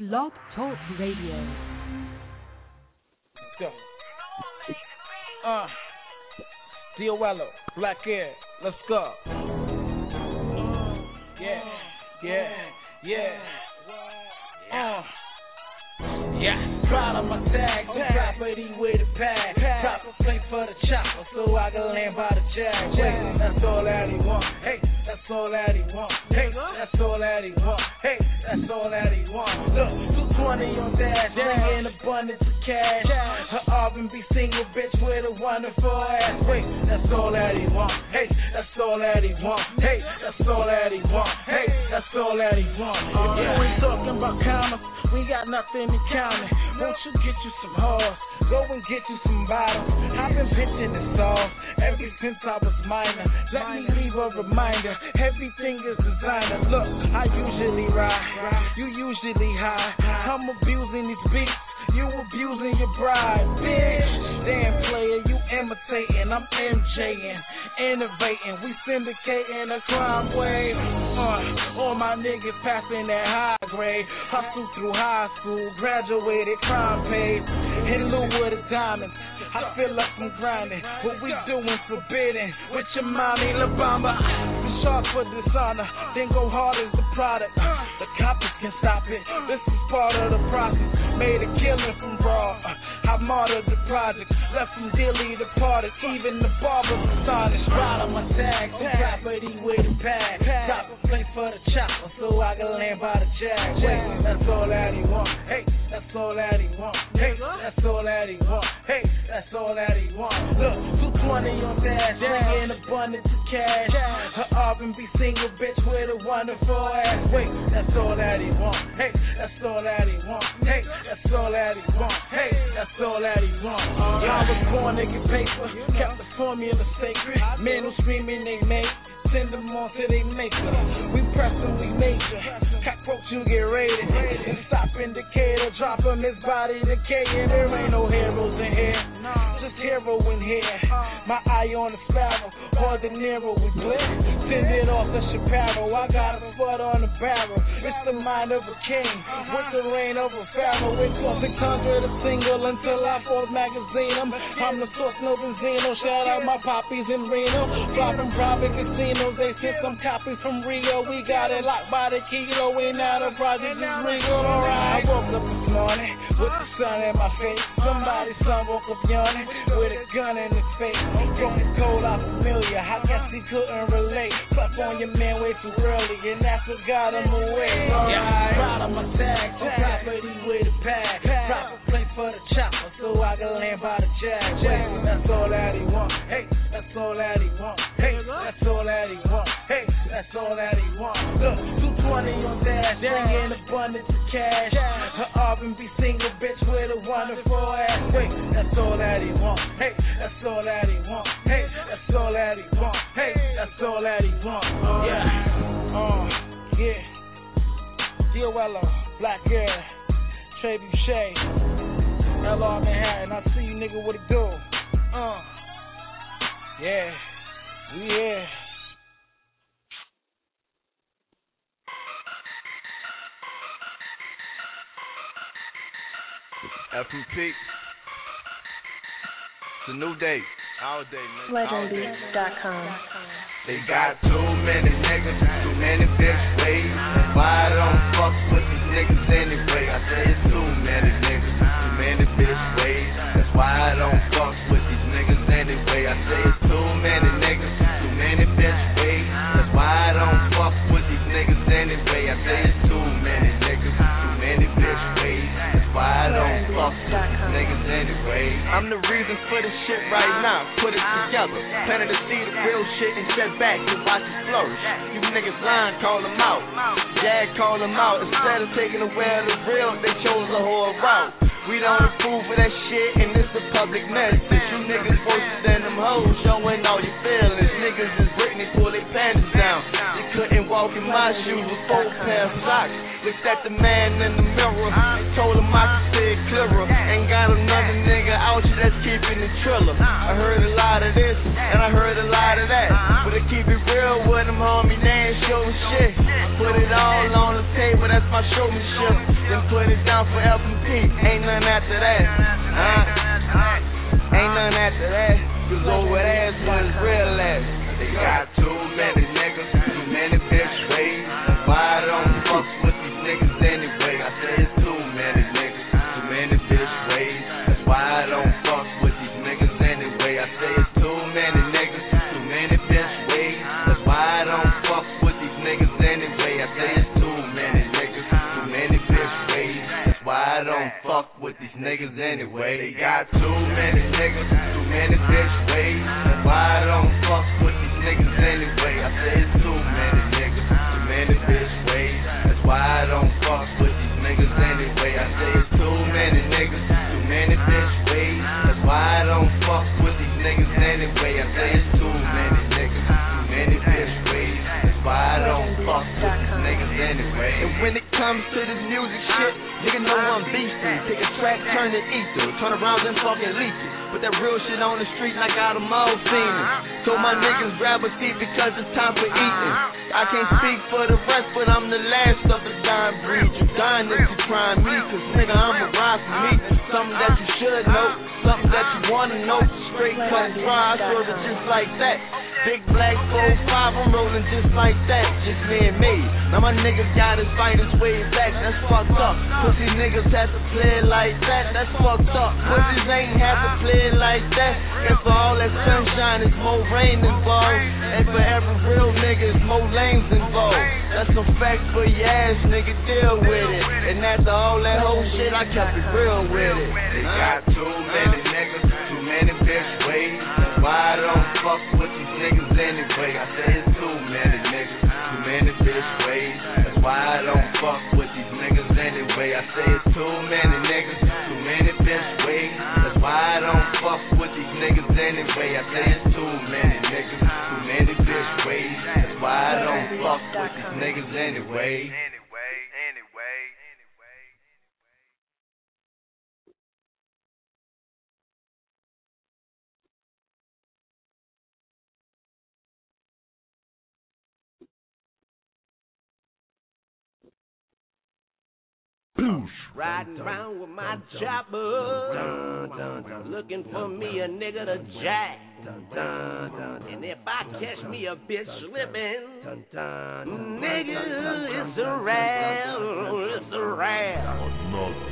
Blog Talk Radio. Let's go. Diowello, Black Air, let's go. Yeah. Proud of my tag, on property with a pad. Proper plate for the chopper, so I can land by the jag. Wait, that's all that he want. Hey, that's all that he want. Hey, that's all that he want. Hey, that's all that he want. Look, 220 on dash, bringing abundance of cash. Her R&B single bitch with a wonderful ass. Wait, that's all that he want. Hey, that's all that he want. Hey, that's all that he want. Hey, that's all that he want. If you ain't talking about commas, we got nothing in common. Won't you get you some horse? Go and get you some bottles. I've been pitching this off ever since I was minor. Let me leave a reminder. Everything is designer. Look, I usually ride. You usually high. I'm abusing these beats. You abusing your bride, bitch. Damn player, you imitating. I'm MJing, innovating. We syndicating a crime wave. All my niggas passing that high grade. Hustle through high school, graduated crime paid. In lieu of the diamonds, I feel like I'm grinding. What we doing forbidden. With your mommy, La Bamba. Sharp for dishonor, then go hard as the product. The coppers can stop it. This is part of the process. Made a killing from raw. I martyred the project. Left from dearly departed. Even the barber's astonished. Ride on my tag, on property with a pad. Top a plate for the chopper, so I can land by the jag. Wait, that's all that he want. Hey, that's all that he want. Hey, that's all that he want. Hey, that's all that he want. Look, 220 on dash, bringing abundance of cash. Her R&B single bitch with a wonderful ass. Wait, that's all that he want. Hey, that's all that he want. Hey, that's all that he want. Hey, that's all that he want. I was born to get paper, kept the formula sacred. Men who screaming they make, send them on to they maker. We press and we major. Cockroach, you get raided. And stop indicator, drop him, his body decaying. There ain't no heroes in here, just hero in here. My eye on the sparrow, or De Niro we blitz. Send it off to Chaparro, I got a foot on the barrel. It's the mind of a king, with the reign of a pharaoh. It cost 600 a single until I Forbes magazine them. I'm the source, no Benzino. Shout out my poppies in Reno. Flopping private casinos, they sent some copies from Rio. We got it locked by the kilo, and now the project is real. Alright, I woke up this morning with the sun in my face. Somebody's son woke up yawning with a gun in his face. Broken cold, I'm familiar. I guess he couldn't relate. Slept on your man way too early, and that's what got him away. Alright, proud of my tag, on property with a pad. Proper plate for the chopper, so I can land by the jag. Wait, that's all that he want. Hey, that's all that he want. Hey, that's all that he want. Hey, that's all that he want. Look, 220 on dash, bringing abundance of cash. Her R&B single bitch with a wonderful ass. Wait, that's all that he want. Hey, that's all that he want. Hey, that's all that he want. Hey, that's all that he want. Yeah. Diowello, Black Air, Trey Boucher, LR Manhattan. I see you, nigga. What it do? Yeah, we here. FMP. It's a new day. All day, man. Legendbeats.com. They got too many niggas, too many bitch ways. Why I don't fuck with these niggas anyway? I say it's too many niggas, too many bitch ways. That's why I don't fuck with these niggas anyway. I say it's too many niggas, too many bitch ways. That's why I don't fuck with these niggas anyway. I say it's too many niggas, too many bitch ways. That's why I don't fuck with these niggas anyway. I'm the reason for this shit right now. Put it together, planted to see the real shit and step back and watch it flourish. You niggas lying, call them out. Jag call them out. Instead of taking away the real, they chose a whole route. We don't approve of that shit, and it's a public message. You niggas worse than them hoes, showing all your feelings. Niggas is Britney, pull their panties down. You couldn't walk in my shoes with 4 pair of socks. Looked at the man in the mirror, told him I could see it clearer. Ain't got another nigga out here that's keeping the triller. I heard a lot of this, and I heard a lot of that. But to keep it real with them, homie, they ain't showing shit. Put it all on the table, that's my showmanship. Them put it down for FMP. Ain't nothing after that. Ain't nothing after that. Cause over there is where it's real at. They got too many niggas, too many bitch ways. Why I don't fuck with these niggas anyway? I say it's too many niggas, too many bitch ways. That's why I don't fuck with these niggas anyway. I say it's too many niggas, too many bitch ways. That's why I don't fuck with these niggas anyway. I say it's too many niggas, too many bitch ways. That's why I don't fuck with these niggas anyway. They got too many niggas, too many bitch ways. That's why I don't fuck with these niggas anyway. I say it's too many niggas, too many bitch ways. That's why I don't fuck with these niggas anyway. I say it's too many niggas, too many bitch ways. That's why I don't fuck with these niggas anyway. I say it's too many niggas, too many bitch ways. That's why I don't fuck with these niggas anyway. And when it comes to this music shit, nigga know I'm beastin'. Take a track, turn it ether, turn around and fucking leak it. Put that real shit on the street and I got them all fiending. Told my niggas grab a seat because it's time for eating. I can't speak for the rest, but I'm the last of the dying breed. You dying if you trying me, cause nigga I'm a ride for me. Something that you should know, something that you wanna know. Straight cut dry, I serve it just like that. Big black 4-5, I'm rolling just like that. Just me and me. Now my niggas got his fighters way back, that's fucked up. Pussy niggas have to play it like that, that's fucked up. Pussies ain't have to play it like that. And for all that sunshine, there's more rain involved. And for every real nigga, there's more lames involved. That's some facts for your ass, nigga, deal with it. And after all that whole shit, I kept it real with it. They got too many niggas, too many bitch ways. Why I don't fuck with these niggas anyway? I say it's too many niggas, too many bitch ways. That's why I don't fuck with these niggas anyway. I say it's too many niggas, too many bitch ways. That's why I don't fuck with these niggas anyway. I say it's too many niggas, too many bitch ways. That's why I don't fuck with these niggas anyway. Riding around with my chopper, looking for me a nigga to jack. And if I catch me a bitch slipping, nigga, it's a rap, it's a rap.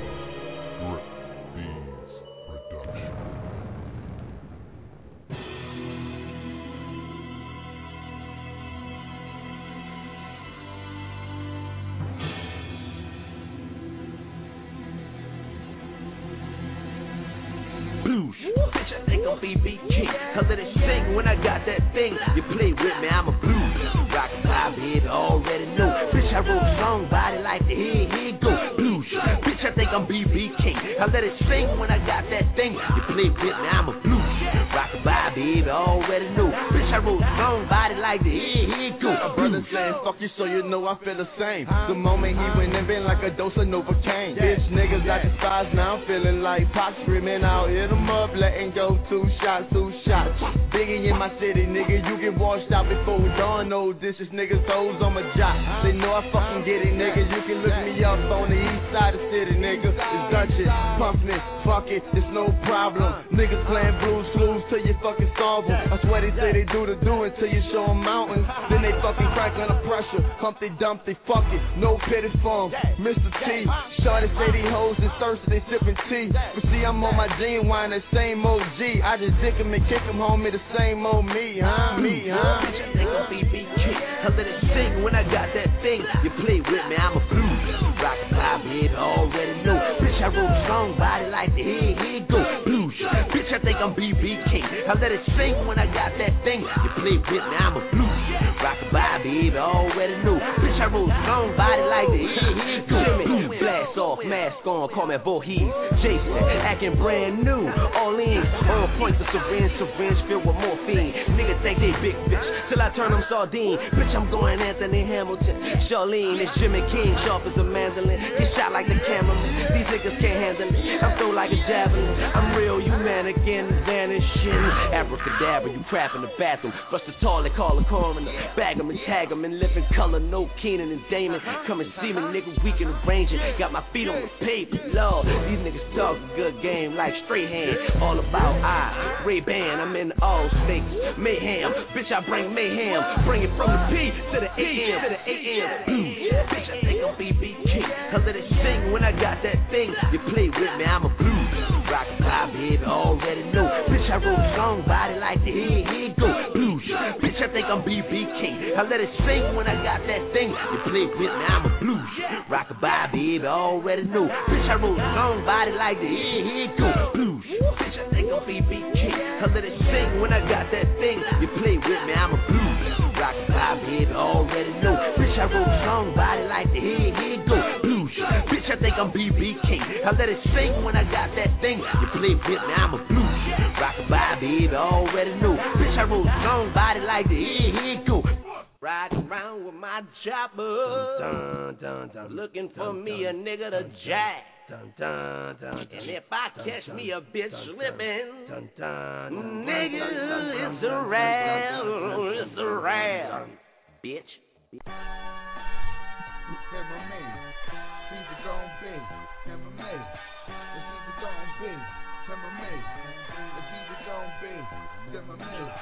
Bitch, I think I'm BB King. I let it sing when I got that thing. You play with me, I'm a blues. Rock and pop, baby, already know. Bitch, I wrote a song, body like the here go. Blues. Bitch, I think I'm BB King. I let it sing when I got that thing. You play with me, I'm a blues. Rock and pop, baby, already know. Bitch, I wrote a song, body like the here go. A brother saying, fuck you, so you know I feel the same. The moment he went in, been like a dose of Novocaine. Bitch, niggas I despise, now I'm feeling like Pop screaming out, hit him up, letting go, two shots. Biggie in my city, nigga, you get washed out before dawn. No dishes, niggas, toes on my job. They know I fucking get it, nigga. You can look me up on the east side of the city, nigga. It's Dutchess, Pumpness, fuck it, it's no problem. Niggas playing blues clues till you fucking solve them. I swear they say they do the do until you show them mountains. Then they fucking crack under pressure. Humpty Dumpty, fuck it, no pity for 'em. Mr. T, shorty say these hoes is thirsty, they sipping tea. But see, I'm on my gin wine, that same OG. I just dick him and kick him home, me the same old me, huh? Bitch, I think I'm BB King. I let it sing when I got that thing. You play with me, I'm a blues. Rock and pop, baby, already know. Bitch, I wrote a song, body like the here go. Blues. Bitch, I think I'm BB King. I let it sing when I got that thing. You play with me, I'm a blues. Rock and pop, baby, already know. Bitch, I wrote a song, body like the here go. Blast off, mask on, call me Voorhees. Jason, acting brand new. All in, on point to syringe filled with morphine. Niggas think they big bitch, till I turn them sardine. Bitch, I'm going Anthony Hamilton. Charlene, it's Jimmy King, sharp as a mandolin. Get shot like the cameraman, these niggas can't handle it. I'm throw like a javelin, I'm real, you mannequin vanishing. abracadabra, you crap in the bathroom. Bust the toilet, call a coroner. Bag 'em and tag 'em in living color. No Keenan and Damon. Come and see me, nigga, we can arrange it. Got my feet on the paper, Lord. These niggas talk a good game like straight hand. All about I, Ray-Ban, I'm in all states. Mayhem, bitch, I bring mayhem. Bring it from the P to the AM. Bitch, I think I'm BB King. I let it sing when I got that thing. You play with me, I'm a blues. Rock pop, baby, already know. Bitch, I wrote a song, body like the here go. Blues, bitch, I think I'm BB King. I let it sing when I got that thing. You play with me, I'm a blues. Rock baby, already know. Bitch, I wrote a song, body like the here go. Blues, bitch, I think I'm BB King. I let it sing when I got that thing. You play with me, I'm a blues. Rock baby, already know. Bitch, I wrote a song, body like the here go. Blues, bitch, I think I'm BB King. I let it sing when I got that thing. You play with me, I'm a blues. Rock baby, already know. Bitch, I wrote a song, body like the here go. Riding around with my chopper, looking for me a nigga to jack. And if I catch me a bitch slipping, nigga, it's a rap, bitch. Never made it. These are gon' be. Never made it. It's either gon' be. Never made it. It's either gon' be. Never made it.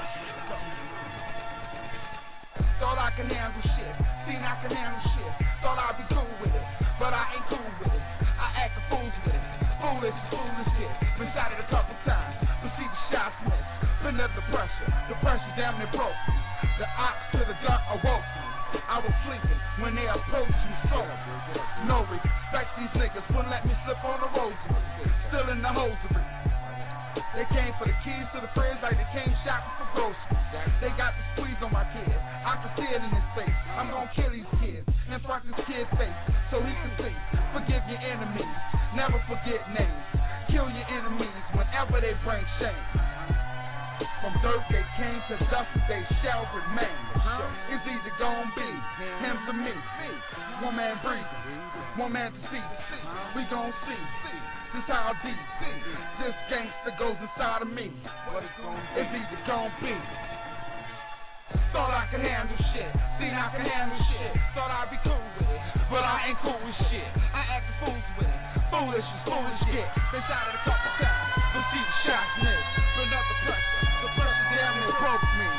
Thought I could handle shit. Seen I could handle shit. Thought I'd be cool with it, but I ain't cool with it. I act a fool with it. Foolish shit. Been shot it a couple times, but see the shots miss. Been under the pressure damn near broke me. The ops to the dark awoke me. I was sleeping when they approached me, so no respect, these niggas wouldn't let me slip on the rosary. Still in the hosiery. They came for the keys to the fridge like they came shopping for groceries. They got the squeeze on my kid. I can see it in his face. I'm gonna kill these kids in front of this kid's face so he can see. Forgive your enemies, never forget names. Kill your enemies whenever they bring shame. From dirt they came to dust they shall remain. It's either gon' be him or me. One man breathing, one man deceiving. We gon' see. This how deep this gangster goes inside of me. It's either gon' be. Thought I could handle shit. Seen I could handle shit. Thought I'd be cool with it, but I ain't cool with shit. I act the fools with it. Foolish shit. Been shot it a couple times, but see the shots miss. Been under pressure. The pressure damn near broke me.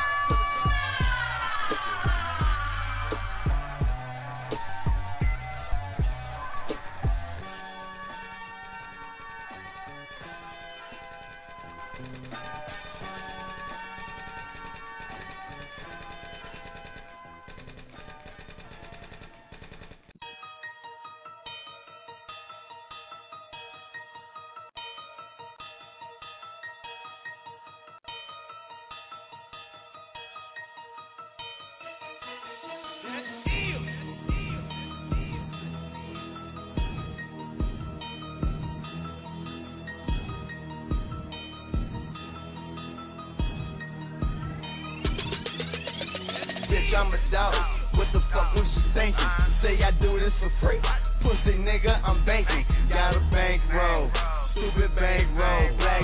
I'm a dog. What the fuck was you thinking? Say I do this for free. Pussy nigga, I'm banking. Got a bankroll. Stupid bankroll. Black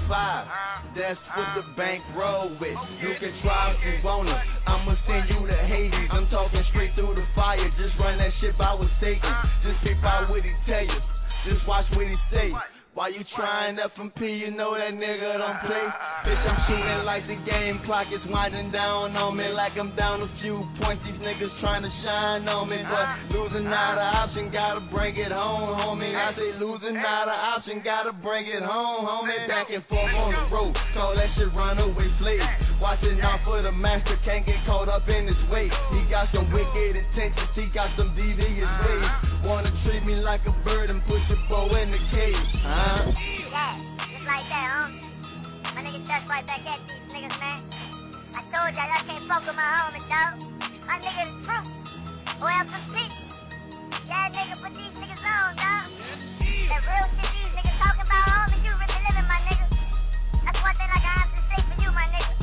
4-5. That's what the bankroll with. You can try if you wanna. I'ma send you to Hades. I'm talking straight through the fire. Just run that shit by with Satan. Just peep out what he tell you. Just watch what he say. While you trying F&P, you know that nigga don't play. Bitch, I'm shooting like the game clock is winding down on me. Like I'm down a few points, these niggas trying to shine on me. But losing not an option, gotta bring it home, homie. I say losing not an option, gotta bring it home, homie. Back and forth on the road, call that shit runaway slave. Watching out for the master, can't get caught up in his way. He got some wicked intentions, he got some devious ways. Wanna treat me like a bird and put your bow in the cage. Yeah, just like that, huh? My nigga just right back at these niggas, man. I told y'all I can't fuck with my homie, dog. My nigga the truth. Or else some shit. Yeah, nigga, put these niggas on, dog. That real shit these niggas talking about, homie, you really living, my nigga. That's one thing I can honestly say for you, my nigga.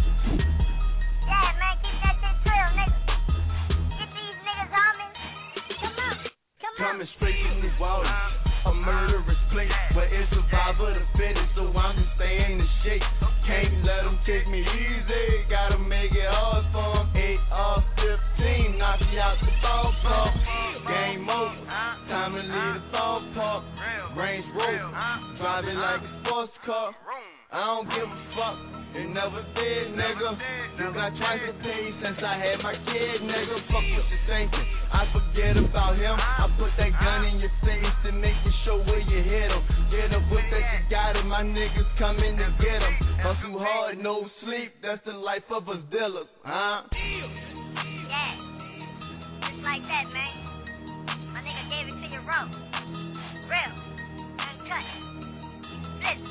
Yeah, man, keep that shit trill, nigga. Get these niggas, homie. Come on. Coming straight from New New Orleans. A murderous place where it's survival the fittest, so I'm just staying in shape. Can't let them kick me easy, gotta make it hard for them. 8 off 15, knock you out the ballpark. Game over, time to leave the ballpark. Range Rover, drive it like a sports car. I don't give a fuck, it never did, nigga. You got twice the pay since I had my kid, nigga. Fuck what you thinking, I forget about him. I put that gun in your face to make you show where you hit him. Get a whip that you got it, my niggas coming to get him. Hustle hard, no sleep, that's the life of us dealers, huh? Yeah, just like that, man. My nigga gave it to you raw. Real, uncut, split.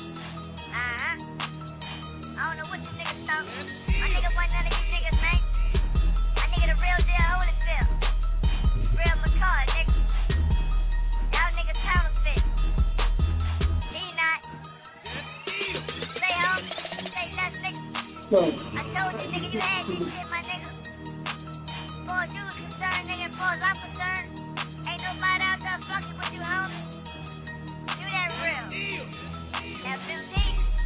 I don't know what you niggas thought. My nigga wasn't none of you niggas, man. My nigga the real deal Holyfield. Real McCoy, nigga. Y'all niggas counterfeit. He not. Stay home. Stay less, nigga. I told you, nigga, you had this shit, my nigga. As far as you was concerned, nigga, as far as I'm concerned, ain't nobody out there fucking with you, homie. Do that real. Now, 15.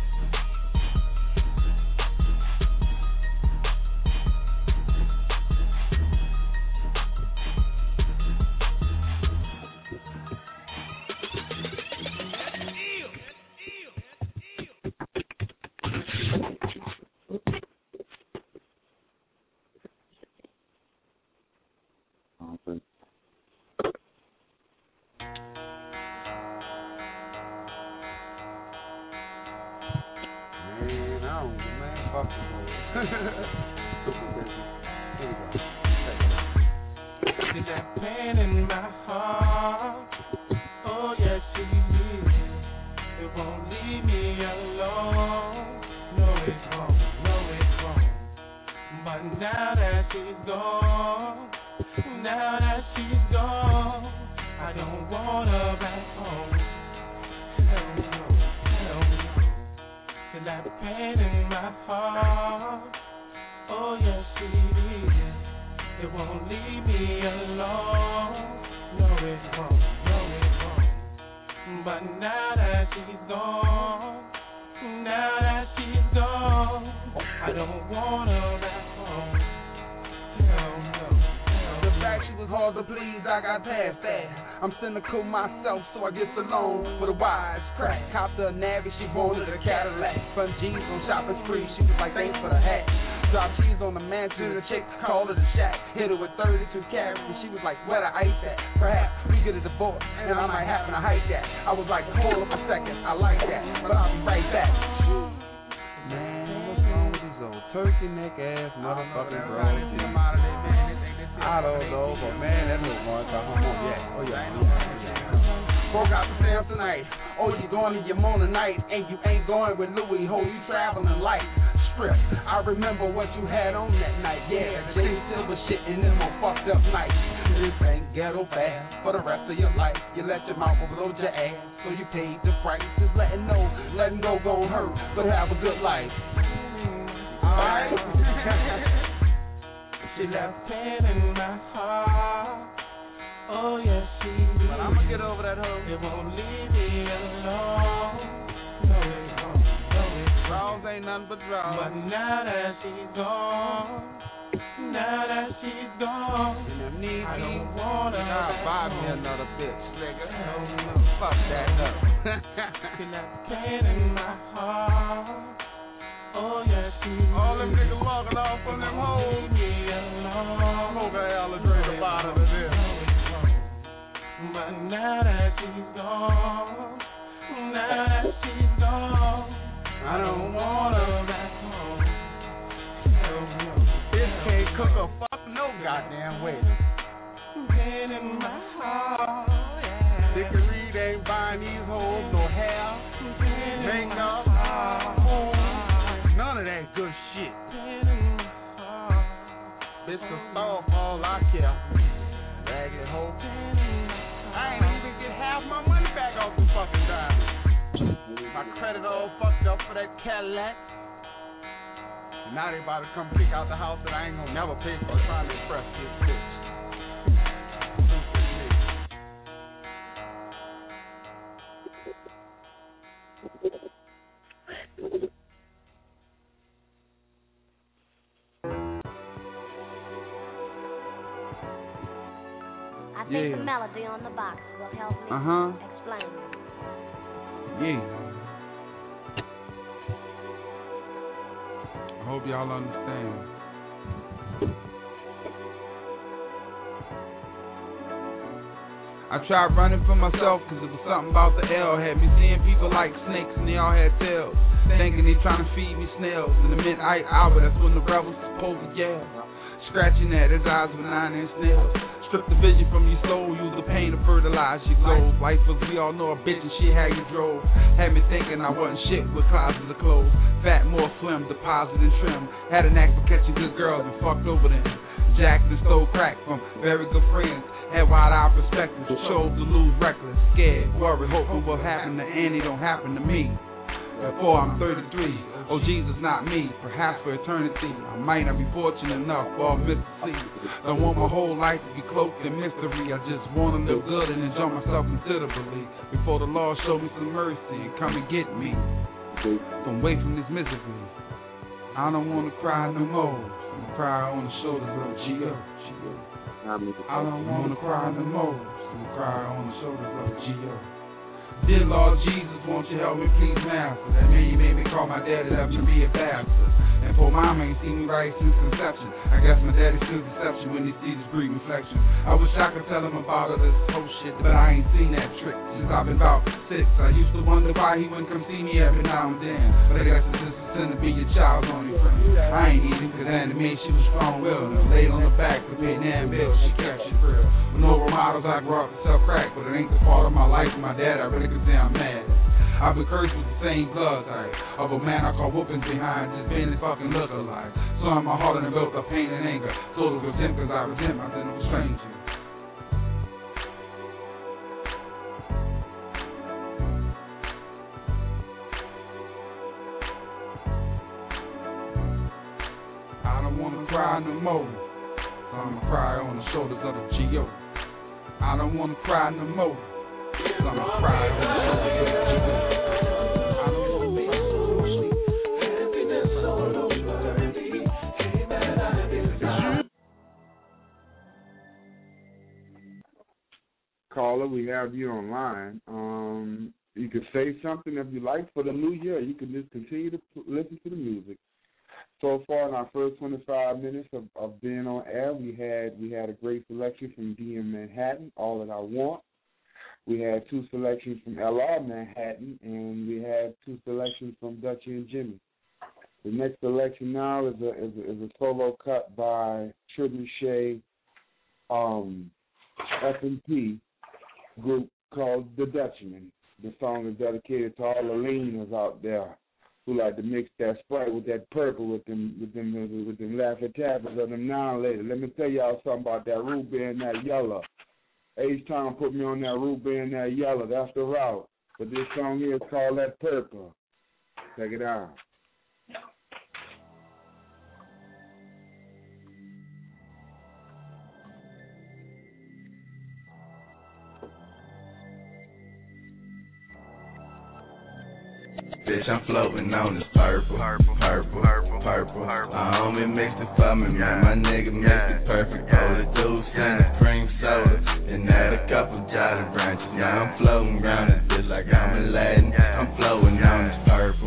Is that pain in my heart? Oh yes, she is. It won't leave me alone. No, it's wrong. No, it's wrong. But now that she's gone, I don't want her back home. Hell no, hell no. Is that pain in my heart? Oh yes, she is. It won't leave me alone. No, it's wrong. No, it's wrong. But now that she's gone, I don't want her back home. Hell no. The fact she was hard to please, I got past that. I'm cynical myself, so I get alone with a wise crack. Copped her a Navy, she wanted a Cadillac. From jeans on shopping spree, she was like, thanks for the hat. Drop cheese on the mansion, the chick called it a shack. Hit her with 32 carats, and she was like, where the ice at? Perhaps we get a divorce, and I might happen to hike that. I was like, hold up a second, I like that, but I'll be right back. Man, what's wrong with these old turkey neck ass motherfucking bros? I don't know, but man, that little one got home on. Yeah, oh yeah. Broke out the Sam tonight. Oh, you going to your Mona night, and you ain't going with Louis Ho, you traveling light. Strip. I remember what you had on that night. Yeah, Jay Silver shit and them on fucked up nights. This ain't ghetto fast for the rest of your life. You let your mouth overload your ass, so you paid the price. Just letting go gon' hurt, but have a good life. Alright. She left pain in my heart. Oh yes, she did. But I'ma get over that hoe. It won't leave me alone. No, it won't. Draws ain't nothing but draws. But now that she's gone, I don't want her. Nah, buy me another bitch, nigga. No. Fuck that up. She left pain in my heart. Oh yes, she did. All them niggas walking off from them hoes. Leave me alone. Smoke a hell and drink a bottle of this. But now that she's gone, I don't want her back home. Hell no. This can't cook a fuck no goddamn way. Pain in my heart, yeah. Dickie Reed ain't buying these hoes no hair, makeup, none of that good shit. Pain in my heart. Bitch can starve for all I care. Ragged hoe. I ain't even get half my money back off the fucking diamond. My credit all fucked up for that Cadillac. Now they about to come kick out the house that I ain't gonna never pay for, trying to impress this bitch. I think the melody on the box will help me explain. Yeah. I hope y'all understand. I tried running for myself cause it was something about the L. Had me seeing people like snakes and they all had tails. Thinking they trying to feed me snails. In the midnight hour, that's when the rebels supposed to yell. Scratching at his eyes with 9-inch nails. Strip the vision from your soul, use the pain to fertilize your goals. Life was, we all know, a bitch and shit how you drove. Had me thinking I wasn't shit with closets of clothes. Fat, more slim, deposit and trim. Had an knack for catching good girls and fucked over them. Jackson stole crack from very good friends. Had wide-eyed perspectives, chose to lose reckless, scared, worried, hoping what happened to Annie don't happen to me. Before I'm 33, oh Jesus, not me, perhaps for eternity. I might not be fortunate enough for a miss to see. Don't want my whole life to be cloaked in mystery. I just want to live good and enjoy myself considerably. Before the Lord show me some mercy and come and get me from away from this misery. I don't want to cry no more. I'm gonna cry on the shoulders of G.O. I don't want to cry no more. I'm gonna cry on the shoulders of G.O. Dear Lord Jesus, won't you help me please, Master? That man you made me call my daddy, left me be a bastard. And poor mama ain't seen me right since conception. I guess my daddy feels deception when he sees this greed reflection. I wish I could tell him about all this whole shit, but I ain't seen that trick since I've been about 6. I used to wonder why he wouldn't come see me every now and then. But I guess it's just a sin to be your child's only friend. I ain't eating cause anime, she was strong-willed and laid on the back to pay Nan bills. She kept shit real. With no role models, I grew up to sell crack, but it ain't the fault of my life and my dad. I really could say I'm mad. I've been cursed with the same blood type of a man I call whoopings behind, just being a fucking look-alike. So in my heart and I built up pain and anger, total resent cause I resent my identical stranger. I don't wanna cry no more, so I'ma cry on the shoulders of the G.O. I don't wanna cry no more, so I'ma cry on the shoulders of the G.O. Caller, we have you online. You can say something if you like for the new year. You can just continue to listen to the music. So far in our first 25 minutes of being on air, we had a great selection from DM Manhattan, All That I Want. We had 2 selections from LR Manhattan, and we had 2 selections from Dutchie and Jimmy. The next selection now is a solo cut by Trebuchet F&P group called The Dutchman. The song is dedicated to all the leaners out there who like to mix that Sprite with that purple with them Laffy Taffys or them non-ladies. Let me tell y'all something about that root beer and that yellow. H-Town put me on that root beer and that yellow. That's the route. But this song here is called That Purple. Check it out. Bitch, I'm floating on this purple. My homie mixed it for me, man. My nigga mixed it perfect. Pour the juice in the cream soda, and add a couple Jolly Ranchers. Now I'm floating around this bitch like I'm Aladdin. I'm floating on this purple.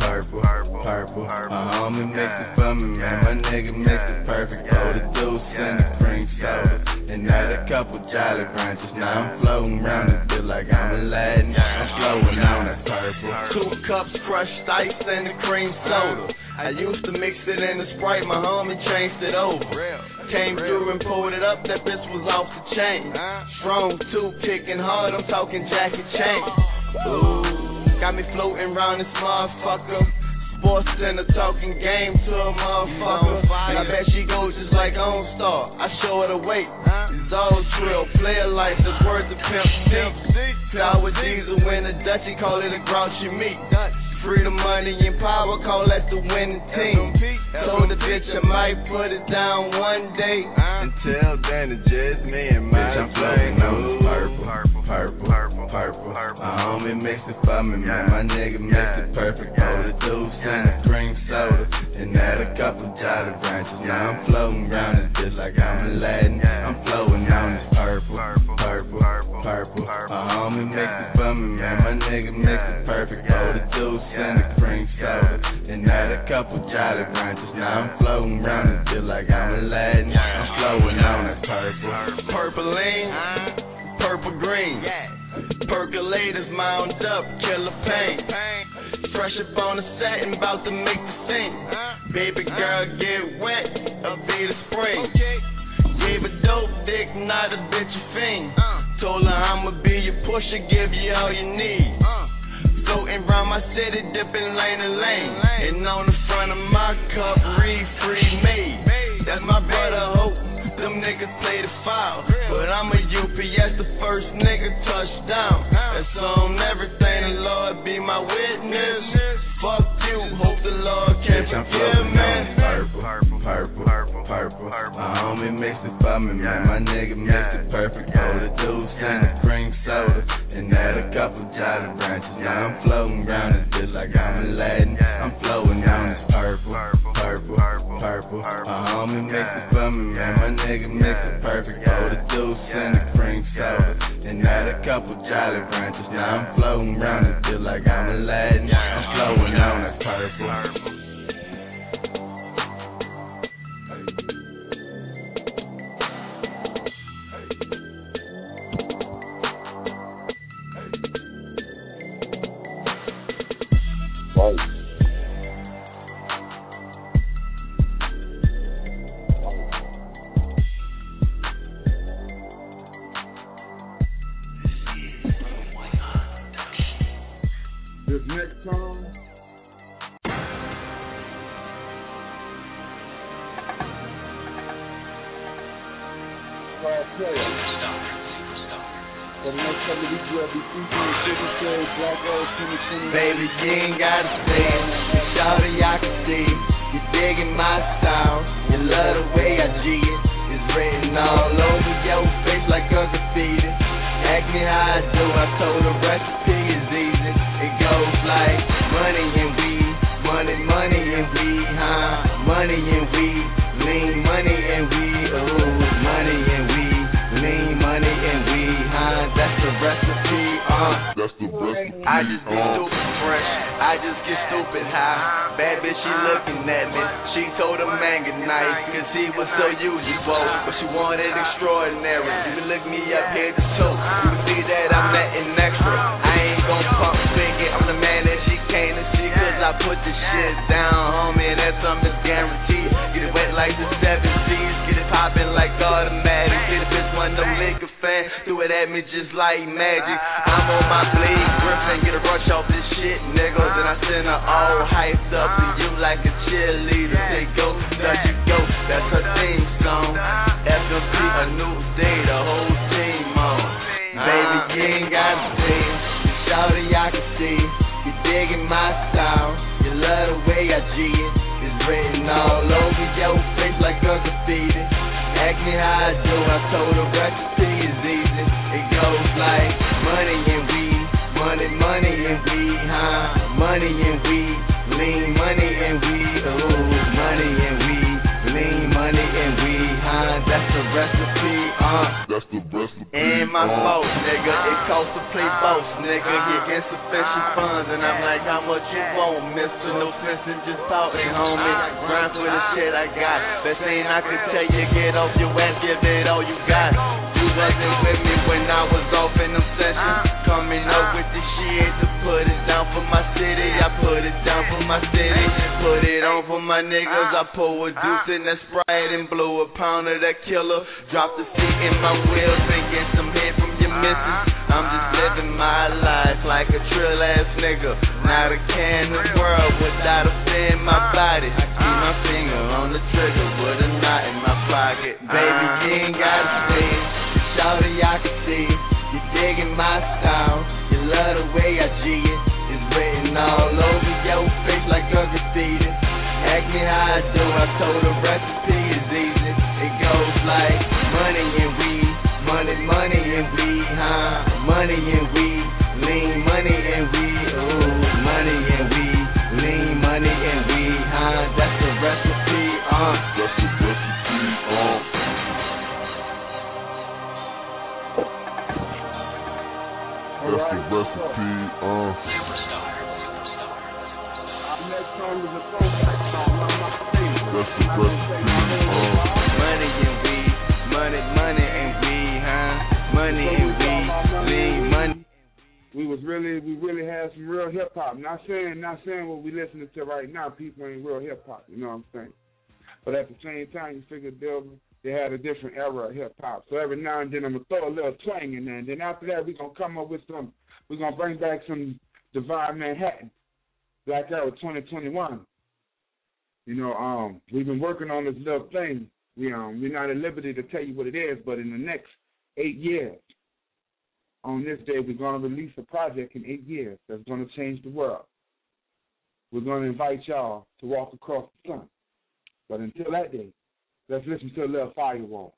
My homie mixed it for me, man. My nigga mixed it perfect. Pour the juice in the cream soda, and add a couple Jolly Ranchers. Now I'm floating around this bitch like I'm Aladdin. I'm floating on that purple. 2 cups crushed ice and the cream soda. I used to mix it in the Sprite, my homie changed it over. Came through and pulled it up, that bitch was off the chain. Strong 2, kicking hard, I'm talking Jackie Chan. Ooh, got me floating around this motherfucker. Sports Center talking game to a motherfucker. And I bet she goes just like OnStar. I show her the weight. It's all trill, player life, that's worth the pimp C. Power diesel when a Dutchie call it a grouchy meat. Freedom, money, and power, call that the winning team. Told the bitch I might put it down one day. Until then, it's just me and my bitch, I'm floating on this purple. purple. My homie mix it for me, man. My nigga mix it perfect. Roll the deuce and the cream soda, and add a couple Jolly Ranchers. Now I'm floating around it just like I'm Aladdin. I'm floating on this purple. My homie mix it for me, man. My nigga mix it perfect. Roll the deuce and the cream soda, and add a couple Jolly Ranchers. Now I'm floating around it just like I'm Aladdin. I'm flowing on that purple. Purpleine, purple green. Percolators mound up, killer pain. Fresh up on the satin, bout to make the scene. Baby girl get wet, I'll be the spring. Gave a dope dick, not a bitch a fiend. Told her I'ma be your pusher, give you all you need. Floating round my city, dipping lane to lane. And on the front of my cup, read free me. That's my brother Hope. Them niggas play the foul, but I'm a UPS, the first nigga touchdown. That's on everything, the Lord be my witness. Fuck you, hope the Lord can forgive me. Purple. My homie mix it for me, man. My nigga mix it perfect. Roll the deuce and the cream soda, and add a couple Jolly Ranchers. Now I'm floating around it just like I'm Aladdin. I'm flowing on this purple. My homie mix it for me, man. My nigga mix it perfect. Roll the deuce and the cream soda, and add a couple Jolly Ranchers. Now I'm floating around it just like I'm Aladdin. I'm flowing on this purple. This next song, called Player. For the next couple of weeks, we'll be featuring Sigma Shade, Black Rose 2020. Baby, you ain't gotta say it. Shawty, I can see it. You digging my style. You love the way I G it. It's written all over your face like a graffiti. Ask me how I do, I told the recipe is easy. It goes like money and weed, money and weed, huh? Money and weed, lean money and weed, ooh, money and weed, lean money and weed, huh? That's the recipe, That's the recipe. I just get stupid fresh, I just get stupid high. Bad bitch, she looking at me. She told a man good night, cause he was so usual. But she wanted extraordinary. You can look me up here to toe. You can see that I'm letting extra. I ain't gon' pump figure. I'm the man that she came to see, cause I put the shit down, homie, and that's something guaranteed. Get it wet like the 70s, get it poppin' like automatic. Get a bitch one no liquor fan, threw it at me just like magic. I'm on my blade, Griffin, get a rush off this shit, nigga. Then I send her all hyped up to you like a cheerleader. Say go, there you go, that's her theme song. FMC, a new day, the whole team on. Baby, you ain't gotta say it. Shawty, I can see it. You digging my style. You love the way I G it. It's written all over your face like a graffiti. Ask me how I do, I told the recipe is easy. It goes like money and weed, money and weed, huh? Money and weed, lean money and weed, ooh, money and weed, lean money and weed, huh? That's the recipe, That's the recipe. Ain't my fault, nigga. It costs to play boss, nigga. Get insufficient funds, and I'm like, how much you want, mister? No sense in just talking, homie. Grind for the shit I got. Best thing I could tell you, get off your ass, give it all you got. You wasn't with me when I was off in them sessions. Coming up with the shit to put it down for my city. I put it down for my city. Put it on for my niggas. I pour a deuce in that Sprite and blow a pound of that killer. Drop the seat in my wheels and get some head from your missus. I'm just living my life like a trill ass nigga. Not a care in the world without a fear in my body. Keep my finger on the trigger with a knot in my pocket. Baby, you ain't gotta say it. Shawty, I can see it. You digging my style. You love the way I G it. It's written all over your face like a graffiti. Ask me how I do, I told the recipe is easy. It goes like money and weed, Money and weed, huh? Money and weed, lean money and weed, ooh. Money and weed, lean money and weed, huh? That's the recipe, That's the recipe, That's the recipe, Next song is a throwback song. That's the recipe, Money and weed, money and weed, huh? Money and weed, lean money. We really had some real hip hop. Not saying what we listening to right now. People ain't real hip hop. You know what I'm saying? But at the same time, you figure they had a different era of hip hop. So every now and then I'm gonna throw a little twang in there. And then after that, we're gonna come up with some. We're gonna bring back some Divine Manhattan, Black Era 2021. You know, we've been working on this little thing. We're not at liberty to tell you what it is, but in the next 8 years, on this day, we're going to release a project in 8 years that's going to change the world. We're going to invite y'all to walk across the sun. But until that day, let's listen to a little Firewall.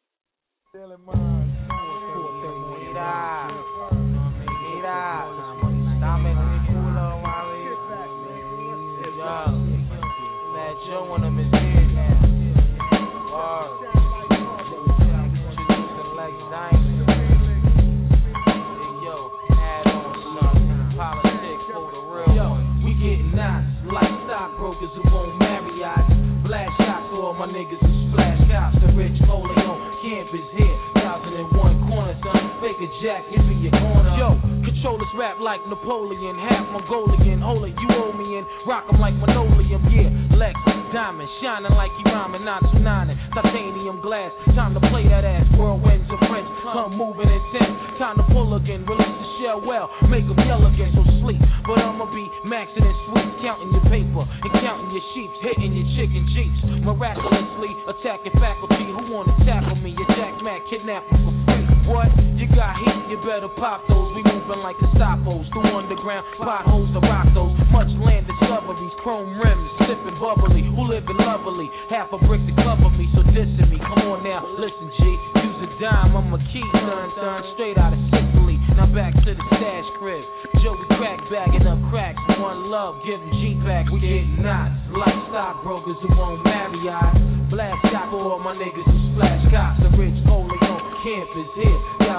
Stockbrokers who won't marry us. Blast shots for all my niggas who splash cops. The rich rolling on campus here. 1001 corner, son. Fake a jack, give me your corner. Yo, controllers rap like Napoleon. Half Mongolian. Hold it, you owe me in. Rock 'em like linoleum. Yeah, Lex, diamond. Shining like he rhyming, not tonight. Titanium glass. Time to play that ass. Whirlwinds of French. Come moving intense. Time to pull again. Release the shell well. Make 'em yell again. So sleep. But I'ma be maxing and sweet. Counting your paper and counting your sheep, hitting your chicken jeeps, miraculously attacking faculty who wanna tackle me. Your Jack Mac kidnapping for free. What? You got heat, you better pop those. We moving like Gestapos through underground potholes to rock those. Much land discoveries, chrome rims, sipping bubbly. Who living lovely? Half a brick to cover me, so dissing me. Come on now, listen, G. Use a dime, I'm a key, son, straight out of Sicily. Now back to the stash crib. Joey crack bagging up cracks. One love, give him G-Pack. We getting knots like stockbrokers who won't marry us. Blast shot for all my niggas who splash cops. The rich rolling on campus here.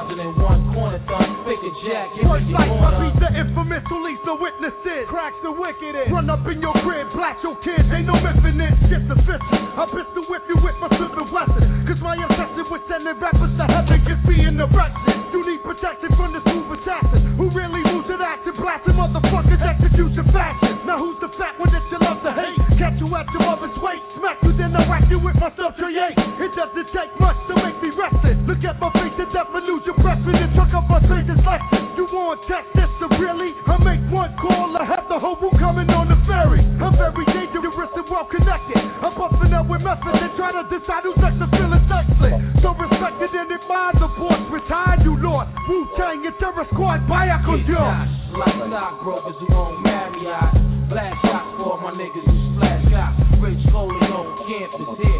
1001 corner thumb. Pick a jack, give me your corner. I beat the infamous who leads the witnesses. Cracks the wicked in. Run up in your crib, blast your kids. Ain't no missing it. Shit sufficient. I pistol whip you with my civil weapon. Cause my obsession with sending rappers to heaven gets me in the direction. You need protection from the smooth assassin who really moves in action. Blasting motherfuckers, execution fashion. Now who's the fat one that you love to hate? Catch you at your mother's weight. Smack you, then I whack you with my sub-38. It doesn't take much to make me restless. Look at my face and death and lose your breath in the truck of my stranger's lesson. You want check this to really? I make one call, I have the whole room coming on the ferry. I'm very dangerous and well connected. I'm busting up with methods and trying to decide who's next to feel it's excellent. So respected and admired the boss, retired you lost. Wu-Tang and Terror Squad, vaya con Dios. Like stockbrokers who won't marry us. Blast shots for all my niggas who splash cops. Rich rolling on campus here.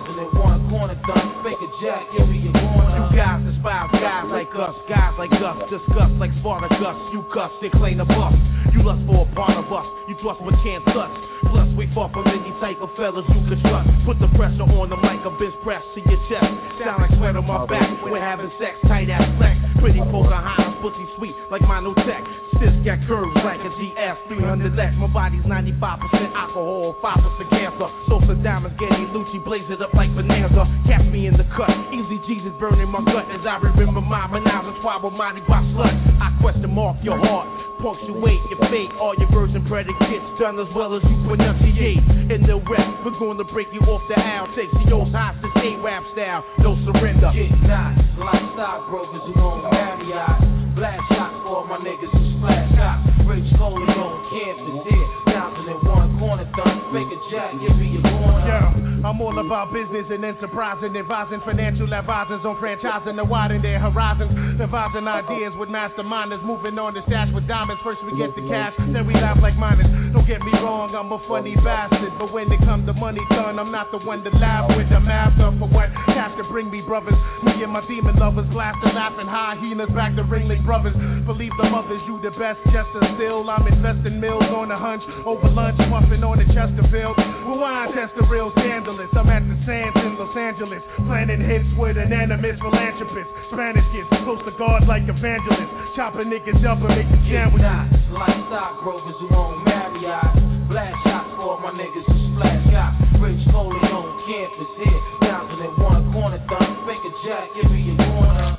1001 corner thumb. Fake a jack, give me your corner. You guys despise guys like us. Guys like us discuss like Spartacus. You cuss and claim the bust. You lust for a part of us. You trust but can't touch. Plus we fought from any type of fellas you could trust. Put the pressure on the mic, a bench press to your chest. Sound like sweat on my back. We're having sex, tight ass flex. Pretty Pocahontas, pussy sweet like Monotech. Sis got curves like a GS 300X. My body's 95% alcohol, 5% cancer. Sosa diamonds, Getty Lucci, blaze it up like Bonanza. Catch me in the cut, easy Jesus burning my gut as I remember my menage a trois with Monty by slut. I question mark your heart, punctuate your fate. All your version predicates done as well as you pronunciate. In the rest, we're going to break you off the aisle. Take CO's hostage, A-rap style, no surrender. Get knots like stockbrokers who won't marry us. Blast shots for all my niggas who splash cops. Rich rolling on campus here. 1001 corner thumb. Make a jack, give me your corner. Yeah, I'm all about business and enterprising, advising financial advisors on franchising to widen their horizons, devising ideas with masterminders, moving on to stash with diamonds. First we get the cash, then we laugh like miners. Don't get me wrong, I'm a funny bastard, but when it comes to money, son, I'm not the one to laugh with. I'm after for what cash to bring me, brothers. Me and my demon lovers, laughter, laughing, hyenas back to Ringling Brothers. Believe the mothers, you the best, just a still. I'm investing mills on a hunch, over lunch, puffing on the Chesterfield. Well, why I test the real scandalous? I'm at the Sands in Los Angeles, planning hits with anonymous philanthropists. Spanish kids, close to God like evangelists, chopping niggas up and making sandwiches. Like stockbrokers who own Marriott, blast shots for my niggas who splash got Rich Foley on campus here, bouncing at one corner, thumb, finger jack, give me a corner.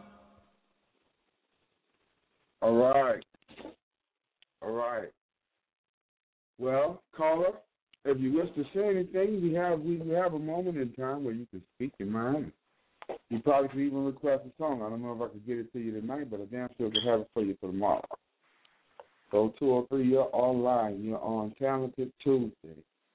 All right. Well, caller, if you wish to say anything, we have a moment in time where you can speak your mind. You probably could even request a song. I don't know if I could get it to you tonight, but I damn sure could have it for you for tomorrow. So 203, you're online. You're on Talented Tuesday.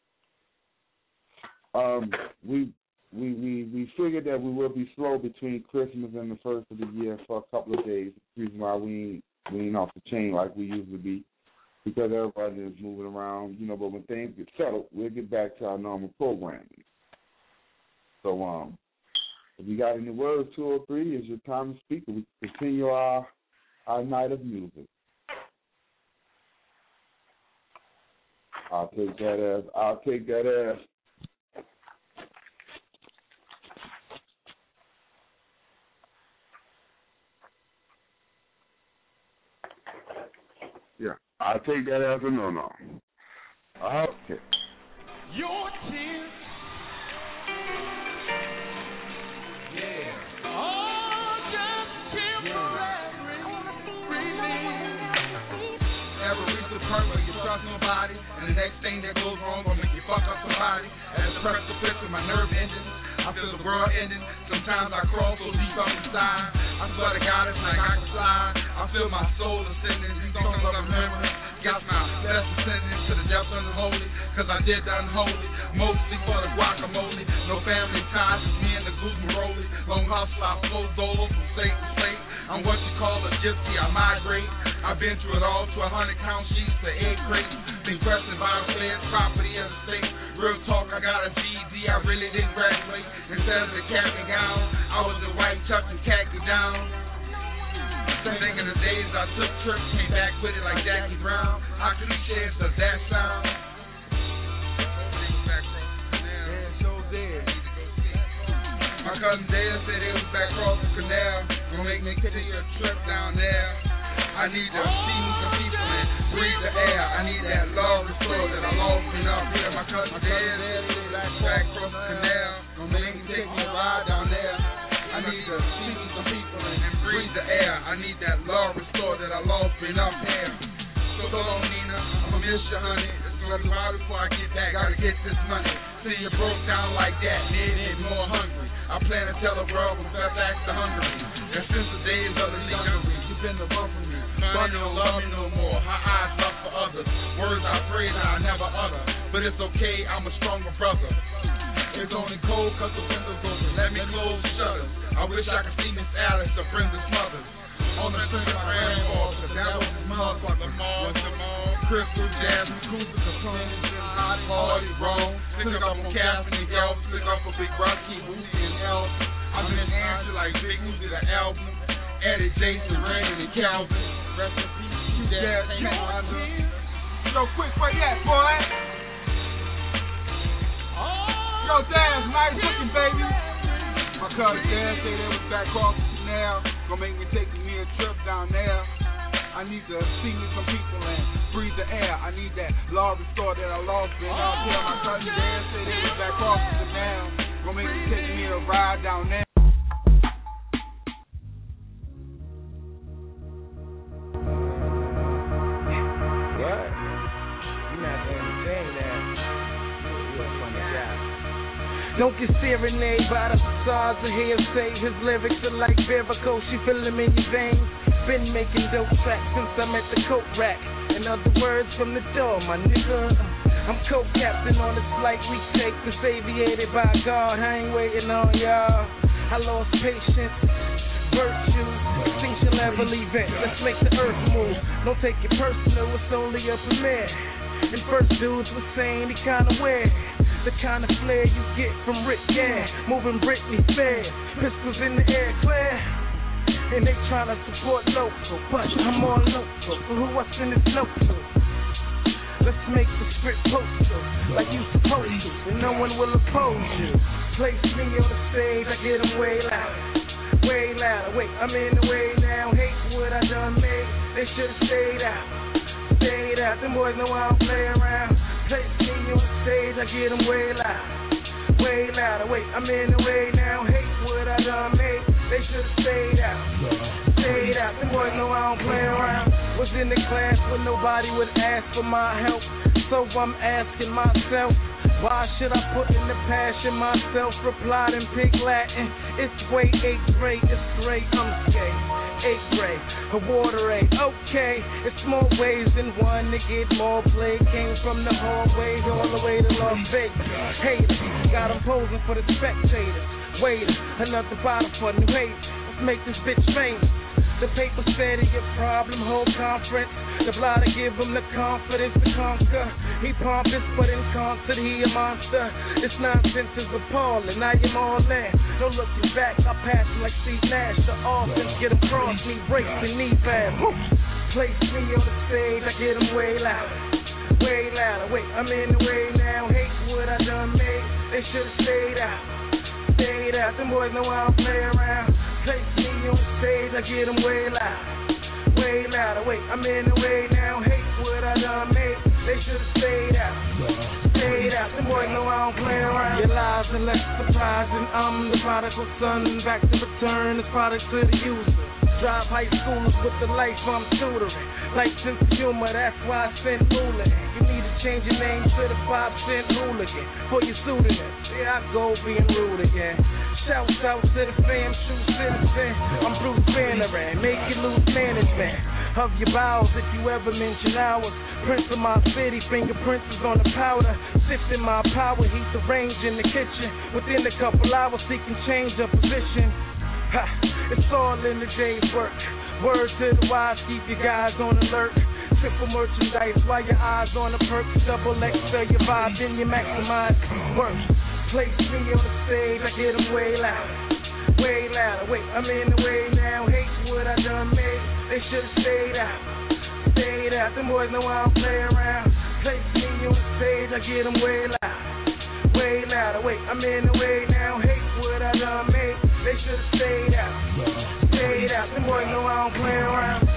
We figured that we will be slow between Christmas and the first of the year for a couple of days. The reason why we ain't off the chain like we usually be, because everybody is moving around, but when things get settled, we'll get back to our normal programming. So, if you got any words, 203 is your time to speak, and we can continue our night of music. I'll take that as. Yeah, I'll take that as a no. Okay. Your tears. Yeah. Oh, just temporary. Never reach the point where you trust nobody, and the next thing that goes wrong will make you fuck up somebody. As the precipice with my nerve ending, I feel the world ending. Sometimes I crawl so deep up inside, I swear to God it's like I can fly. I feel my soul ascending, these songs of memory got my best ascending to the depths of the holy, cause I did the unholy, mostly for the guacamole. No family ties, just me and the goose Maroli. Long hustle, I flow dolo from state to state. I'm what you call a gypsy, I migrate. I've been through it all, to 100-count sheets to 8 crates. Been questioned by the feds, property of the state. Real talk, I got a GED, I really didn't graduate. Instead of the cap and gown, I was the white chuck and khaki down. Thinking of the days I took trips, came back with it like Jackie Brown. How cliche does that sound? My cousin Dale said it was back across the canal. Gonna make me take a trip down there. I need to see some people and breathe the air. I need that love restored that I lost me up here. My cousin Dale said it was back across the canal. Gonna make me take me a ride down there. I need to see some people and breathe the air. I need that love restored that I lost being up here. So long, Nina, I'ma miss you, honey. It's gonna be a while before I get back. Gotta get this money. See you broke down like that, needing more hungry. I plan to tell the world when fell back to Hungary. And since the days of the dungery, you've been the bump for me. Money don't love me no more. Her eyes love for others. Words I pray that I never utter. But it's okay, I'm a stronger brother. It's only cold cause the windows open. Let me close the shutters. I wish I could see Miss Alice, the Brenda's mother. On the string of rainfall, cause that was his motherfucker. Crystal, Jasmine, Cooper, Capone, Hardy, Rome. Stick up on Catherine and Elf, stick up for Big Rocky, Booty and Elf. I've been answered like Big Uzi, the album. Eddie, Jason, Raymond, and Calvin. Rest in peace, Jazz, Yo, quick, where you at, boy? Yo, Daz, nice looking, baby. My cousin Daz said they was back off the canal. Gonna make me take me a trip down there. I need to see me some people and breathe the air. I need that law restored that I lost. Been out there. My cousin Daz said they was back off the canal. Gonna make me take me a ride down there. What? You're not going to say that. You're a funny guy. Don't get serenade by the facades of hearsay. His lyrics are like varicose, you feel them in your veins. Been making dope tracks since I met the coke rack. In other words, from the door, my nigga. I'm co-captain on this flight we take, this aviated by God. I ain't waiting on y'all. I lost patience, virtue, extinction level event. Let's make the earth move. Don't take it personal, it's only a premiere. And first dudes were saying he kinda weird. The kind of flair you get from Rick Gare, moving Britney fair, pistols in the air clear. And they tryna support local, but I'm all local. So who I send this note to? Let's make the script postal, like you supposed to, and no one will oppose you. Place me on the stage, I get them way louder, way louder. Wait, I'm in the way now, hate what I done made. They should've stayed out. Them boys know I don't play around. Place me on the stage, I get them way louder, way louder. Wait, I'm in the way now, hate what I done made. They should've stayed out, stayed out. Them boys know I don't play around. Was in the class where nobody would ask for my help, so I'm asking myself, why should I put in the passion myself? Replied in pig Latin, it's way 8th grade, it's great, I'm scared. 8th grade, a water aid, okay. It's more ways than one to get more play. Came from the hallway all the way to Las Vegas. Haters, got them posing for the spectators. Waiter, another bottle for new haters. Let's make this bitch famous. The paper said it your problem, whole conference. The blotter give him the confidence to conquer. He pompous, but in concert he a monster. This nonsense is appalling, I am all in. No looking back, I pass him like Steve Nash. The offense get across me, breaks and knee pads. Place me on the stage, I get him way louder, way louder. Wait, I'm in the way now, hate what I done made. They should've stayed out, stayed out. Them boys know I don't play around. Place me on the stage, I get them way louder, way louder. Wait, I'm in the way now, hate what I done made. They should've stayed out, stayed out. Them boys know I don't play around. Your lives are less surprising. I'm the prodigal son, back to return as product to the user. Drive high schoolers with the life I'm tutoring. Like sense of humor, that's why I sent Moolah. You need to change your name to the 5-cent hooligan for your pseudonym. Yeah, I go being rude again. Shouts out to the fam, true citizen. I'm Bruce Banner, make you lose management of your bowels if you ever mention ours. Prince of my city, fingerprints is on the powder. Sifting my power, heat the range in the kitchen. Within a couple hours, seeking change of position. Ha, it's all in the day's work. Word to the wise, keep your guys on alert. Triple merchandise while your eyes on the perks. Double X, your vibe, then you maximize work. Place me on the stage, I get them way louder, way louder. Wait, I'm in the way now, hate what I done made. They should've stayed out, stayed out. Them boys know I don't play around. Place me on the stage, I get them way louder, way louder. Wait, I'm in the way now, hate what I done made. They should've stayed out, stayed out. Them boys know I don't play around.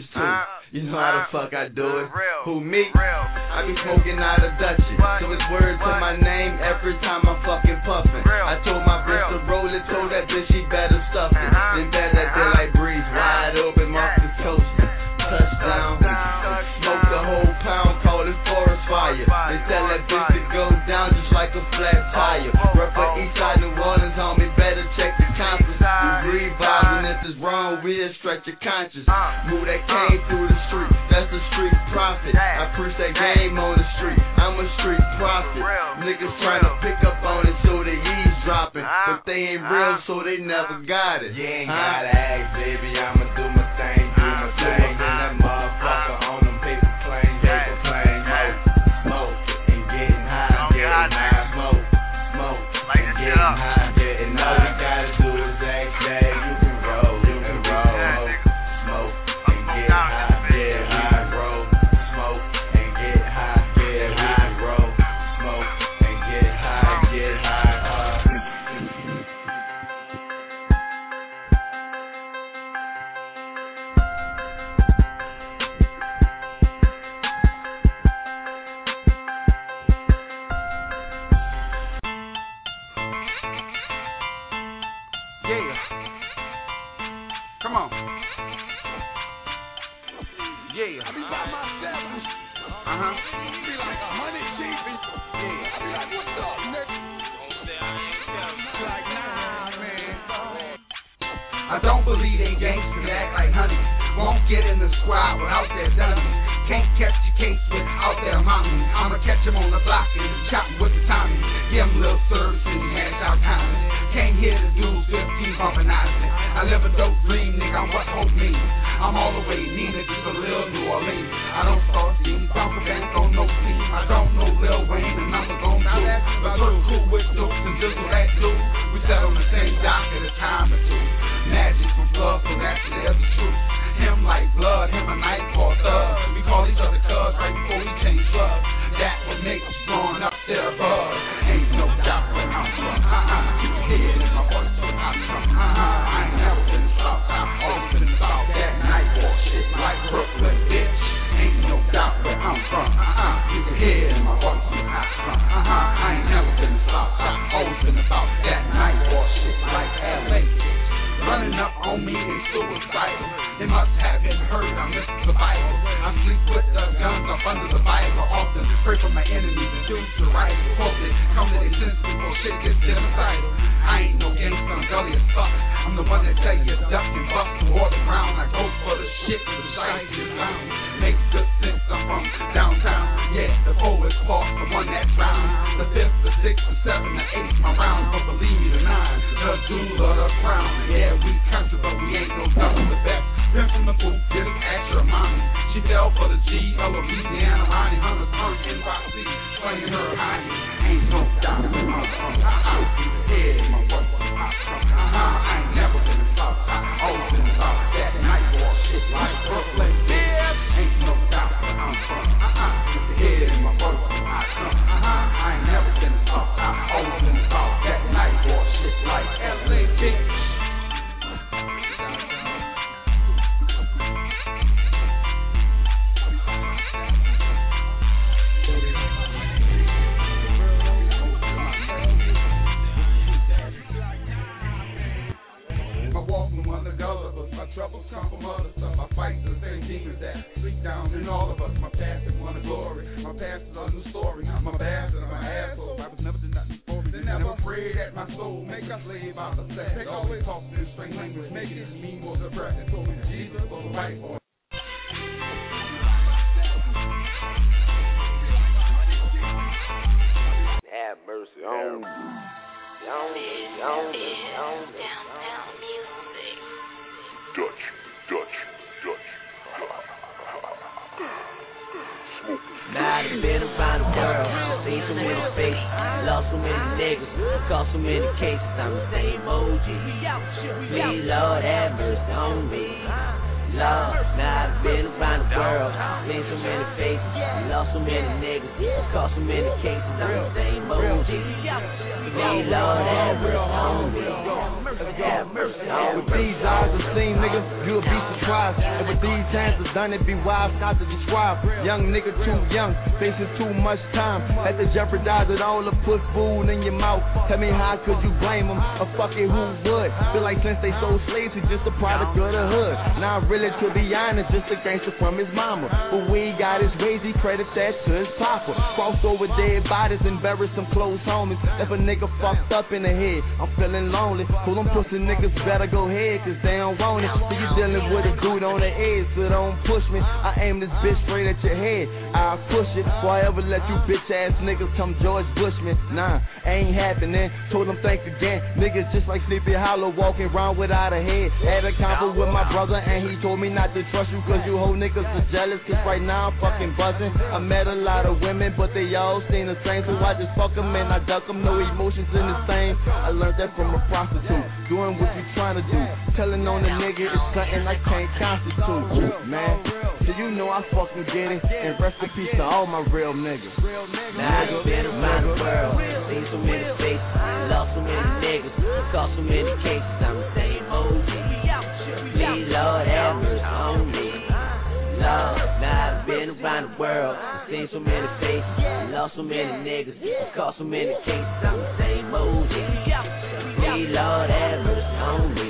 Dutchess too. You know how the fuck I do it. Who, me? I be smoking out of Dutchess. So it's words to my name every time I'm fucking puffin'. I told my bitch to roll it, told that bitch she better stuff it. Then better that day like breeze, wide open, Marcus coastin'. Touchdown. Smoke the whole pound, call it forest fire. They tell that bitch to go down just like a flat tire. Rep for Eastside New Orleans, homie, better check the compass. We reviving, if it's wrong, we'll stretch your conscience. Move that cane through the street, that's the street profit. I preach that game on the street, I'm a street prophet. Niggas trying to pick up on it so they eavesdropping, but they ain't real so they never got it. You ain't gotta ask, baby, I'ma do my thing, do my thing. And that motherfucker on them paper planes, smoke and getting high, smoke and getting high, getting all we gotta do is ask that you can roll, smoke and get high, roll, smoke and get high, roll, smoke and get high. Yeah. Come on. Yeah. I be by myself. Be like 100 deep. Yeah. I be like, what's up, nigga? Like, nah, man. I don't believe they gangsters act like honey. Won't get in the squad without that dummy. Can't catch the case without that mommy. I'ma catch him on the block and chop him with the Tommy. Give him a little service and hands out time. Can't hear the dudes 15 bumping Isaac. I live a dope dream, nigga, I'm what hope means. I'm all the way Nina, just a little New Orleans. I don't start seeing confidence on no team. I don't know Lil Wayne and numbers on two. But we're cool with dukes and jizzle that dude. We sat on the same dock at a time or two. Magic from blood, so naturally there's the truth. Him like blood, him a night for thug. We call each other cuz right before we change love. That what makes us growing up there above. Ain't no doubt where I'm from. You can hear it in my voice where I'm from. I ain't never been south. I've always been south. That night war shit like Brooklyn, bitch. Ain't no doubt where I'm from. You can hear it in my voice where I'm from. I ain't never been south. I've always been about that night war shit like LA, bitch. Running up on me, they suicidal. They must have been heard, I'm Mr. Survival. I sleep with the guns up under the Bible. Often pray for my enemies and choose to write. Hope they come to their senses before shit gets genocidal. I ain't no gangster, I'm gully as fuck. I'm the one that tell you duck and buck toward the ground. I go for the shit with the shite is found. Makes good sense, I'm from downtown. Yeah, the 4 is false, the one that's round. The 5th, the 6th, the 7th, the 8th, my round. But believe me, the 9, the jewel of the crown. Yeah, we country, but we ain't no double the best. Pimp from the booth, just ask your mommy. She fell for the G, Louisiana, Ronnie Hunter's first NYC, playing her high. Ain't no doubt where I'm from. Yeah, my boy, where I'm from. I ain't never been in South. I always been in South. That night war shit like Brooklyn, yeah. Ain't no doubt where I'm from. Yeah, my boy, where I'm from. I ain't never been in South. I always been in South. That night war shit like LA, bitch. My troubles come from other stuff. I fight the same demons that sleep down in all of us. My past is one of glory. My past is a new story. I'm a bastard, I'm an asshole. I was never did nothing for me. They never prayed that my soul make a slave out of sex. They always talk in strange language, making me more depressed. They told me Jesus was a white boy. Have mercy on me. Dutch. Now I done been around the world, seen so many faces, lost so many niggas, caught so many cases. I'm the same OG. Please, Lord, have mercy on me. Lord, now I done been around the world, seen so many faces, lost so many niggas, caught so many cases. I'm the same OG. Please, Lord, have mercy on me. have mercy on With these eyes of seen, nigga, you'll be surprised. And with these hands of done, it be wise not to describe. Young nigga too young, facing too much time. Had to jeopardize it all to put food in your mouth. Tell me how could you blame them? Or fuck it, who would? Feel like since they sold slaves, he's just a product of the hood. Now really, to be honest, just a gangster from his mama. But we got his ways, he credits that to his papa. Crossed over dead bodies and buried some close homies. If a nigga fucked up in the head, I'm feeling lonely. Told them pussy niggas better go ahead, cause they don't want it. So you dealing with a dude on the edge, so don't push me. I aim this bitch straight at your head, I'll push it. Why ever let you bitch ass niggas come George Bush me? Nah, ain't happening. Told them thanks again. Niggas just like Sleepy Hollow, walking around without a head. Had a convo with my brother and he told me not to trust you, cause you whole niggas are jealous. Cause right now I'm fucking buzzing. I met a lot of women, but they all seem the same. So I just fuck them and I duck them, no emotions in the same. I learned that from a prostitute, doing what you trying to do. Telling on the nigga is something I can't constitute, man. So you know I fucking get it. And rest in peace to all my real niggas. Now I've been around the world, seen so many faces, lost so many niggas, caught so many cases. I'm the same OG. Please, Lord, have mercy on me. Lord, now I've been around the world, seen so many faces, lost so many niggas, caught so many cases. I'm the same OG. Please, Lord, have mercy on me.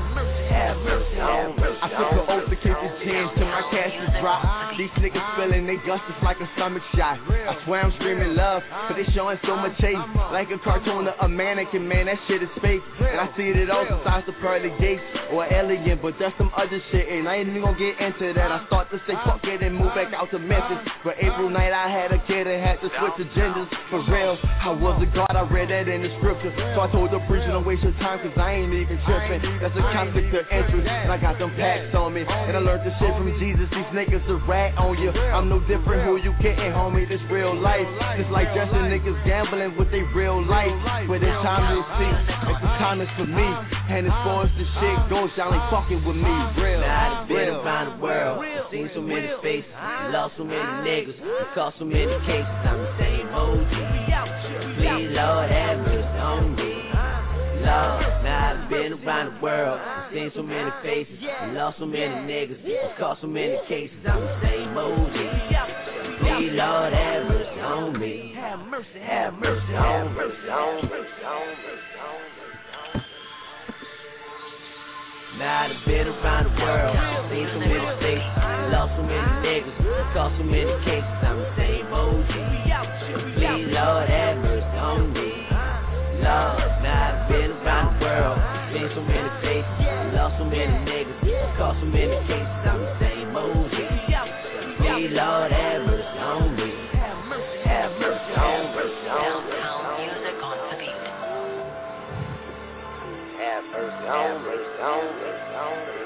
Have mercy on me. I took an oath to keep the jeans till my cash was dropped. These niggas spilling they guts just like a stomach shot. I swear I'm screaming love, but they showing so much hate. Like a cartoon of a mannequin, man, that shit is fake. And I see it all besides the pearly gates or alien, but that's some other shit. And I ain't even gonna get into that. I start to say fuck it and move back out to Memphis. But April night I had a kid and had to switch agendas. For real, I was a god, I read that in the scripture. So I told the preacher don't waste your time, cause I ain't even tripping. That's a conflict of interest, and I got them packs on me. And I learned this shit from Jesus, these niggas are rat on you. I'm no different, who you getting, homie, this real life. Just like dressing niggas gambling with their real life. But it's time to see, it's the time is for me. And as far as the shit goes, y'all ain't fucking with me, real. Now I've been around the world, seen so many faces, lost so many niggas, caught so many cases. I'm the same OG. Please, Lord, have mercy on me. Lord, now I've been around the world, seen so many faces, lost so many niggas, caught so many cases. I'm the same OG. Please, Lord, have mercy on me. Have mercy, have mercy, have mercy, have mercy, have mercy. Now I've been around the world, seen so many faces, lost so many niggas, caught so many cases. I'm the same OG. Please, Lord, have mercy on me. Lord, now I've been around the world, seen so many faces, lost so many niggas, caught so many cases. I'm the same OG. Please, Lord, have mercy on me. Have mercy on mercy on music on the beat. Have mercy on mercy on mercy on mercy.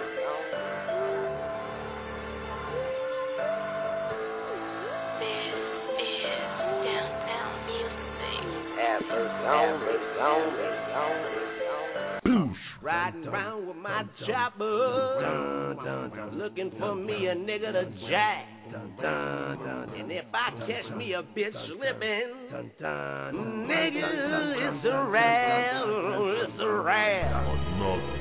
Riding around with my chopper, looking for me a nigga to jack. And if I catch me a bitch slipping, nigga, it's a rap, it's a rap.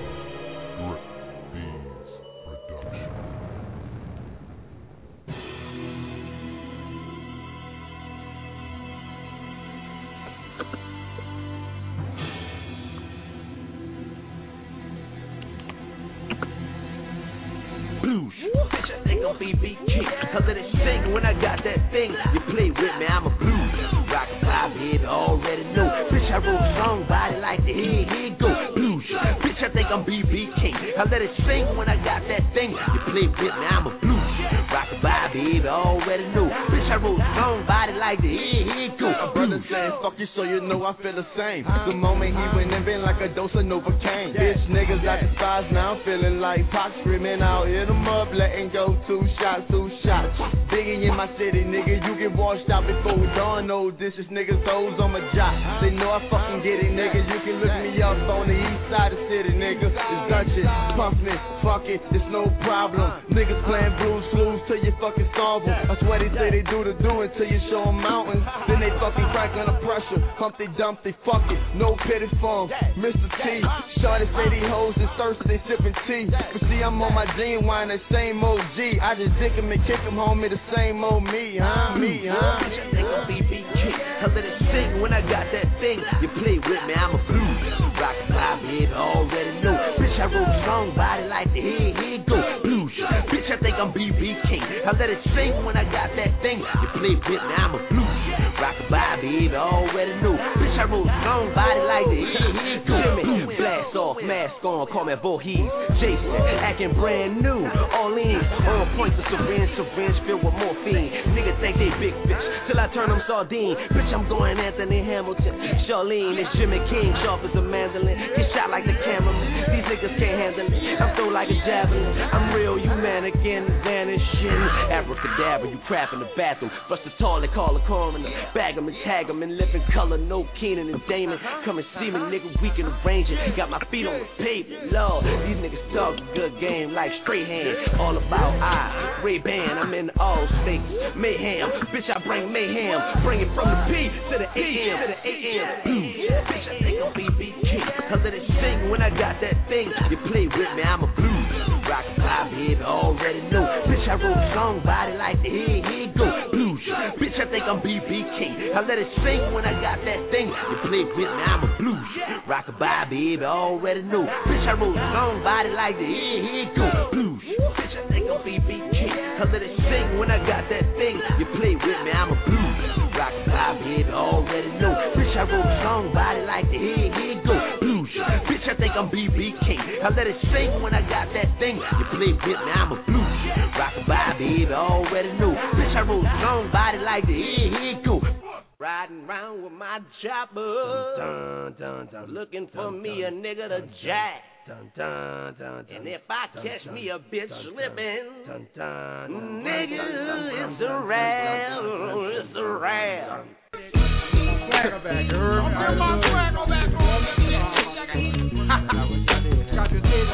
Bitch, I think I'm BB King. I let it sing when I got that thing. You play with me, I'm a blues. Rock and pop, baby, already know. Bitch, I wrote a song, body like the here you go. Blues. Bitch, I think I'm BB King. I let it sing when I got that thing. You play with me, I'm a blues. Rock and pop, baby, already know. Bitch, I wrote a song, body like the here you go. My brother saying fuck you, so you know I feel the same. The moment he went in, been like a dose of Novocaine. Bitch, niggas I despise now, I'm feeling like Pac screaming out, hit 'em up, letting go, two shots. Digging in my city, nigga, you get washed out before dawn. No dishes, niggas, hoes on my job. They know I fucking get it, nigga. You can look me up on the east side of the city, nigga. It's gun shit, pump me, fuck it, it's no problem. Niggas playing blues clues till you fucking solve them. I swear they say they do the do until you show them mountains. Then they fucking crack under pressure. Humpty Dumpty, fuck it, no pity for 'em. Mr. T, shorty say these hoes is thirsty, they sippin' tea. But see, I'm on my genuine, that same OG. I just dick 'em and kick 'em, homie, the same old me, huh? Me, huh? They gon' be BK. I let it sing when I got that thing. You play with me, I'm a blues. Rock and pop, baby, already know. Bitch, I wrote a song, body like the head, here it go. Blues. Bitch, I think I'm BB King. I let it sing when I got that thing. You play with me, I'm a blues. Rock and pop, baby, already know. Bitch, I wrote a song, body like the head, here it go. Jimmy, blast off, mask on, call me Voorhees. Jason, acting brand new. All in, on point to syringe filled with morphine. Niggas think they big fish, till I turn them sardine. Bitch, I'm going Anthony Hamilton. Charlene, it's Jimmy King, sharp as a mandolin. Get shot like the cameraman, these niggas can't handle it. I'm throw like a javelin, I'm real, you mannequin, vanishing. Abracadabra, you crap in the bathroom. Bust the toilet, call the coroner. Bag 'em and tag 'em in living color, no Keenan and Damon. Come and see me, nigga, we can arrange it. Got my feet on the pavement, Lord. These niggas talk a good game like straight hand. All about Ray-Ban, I'm in all states. Mayhem, bitch, I bring mayhem. Bring it from the P to the AM, to the AM. Bitch, I think I'm BBK. I let it sing when I got that thing. You play with me, I'm a blues. Rock and pop, baby, already know. Bitch, I wrote a song, body like the head, here it go. Blues. Bitch, I think I'm BBK. I let it sing when I got that thing. You play with me, I'm a blues. Rock and pop, baby, already know. Bitch, I wrote a song, body like the head, here it go. Blues. Bitch, I think I'm BBK. I let it sing when I got that thing. You play with me, I'm a blues. Rock and pop, baby, already know. Bitch, I wrote a song, body like the head, here it go. Blues. Bitch, I think I'm BBK. I let it sing when I got that thing. You play with me, I'm a blues. Rock and pop, baby, already know. Bitch, I wrote a song, body like the head, here it go. Riding around with my chopper, dun, dun, dun, looking for me a nigga to jack. Dun, dun, dun, dun, and if I catch me a bitch slipping, dun, dun, dun, nigga, it's a rap, it's a rap. Swagger back, girl. Bring my swagger back on. Got your head.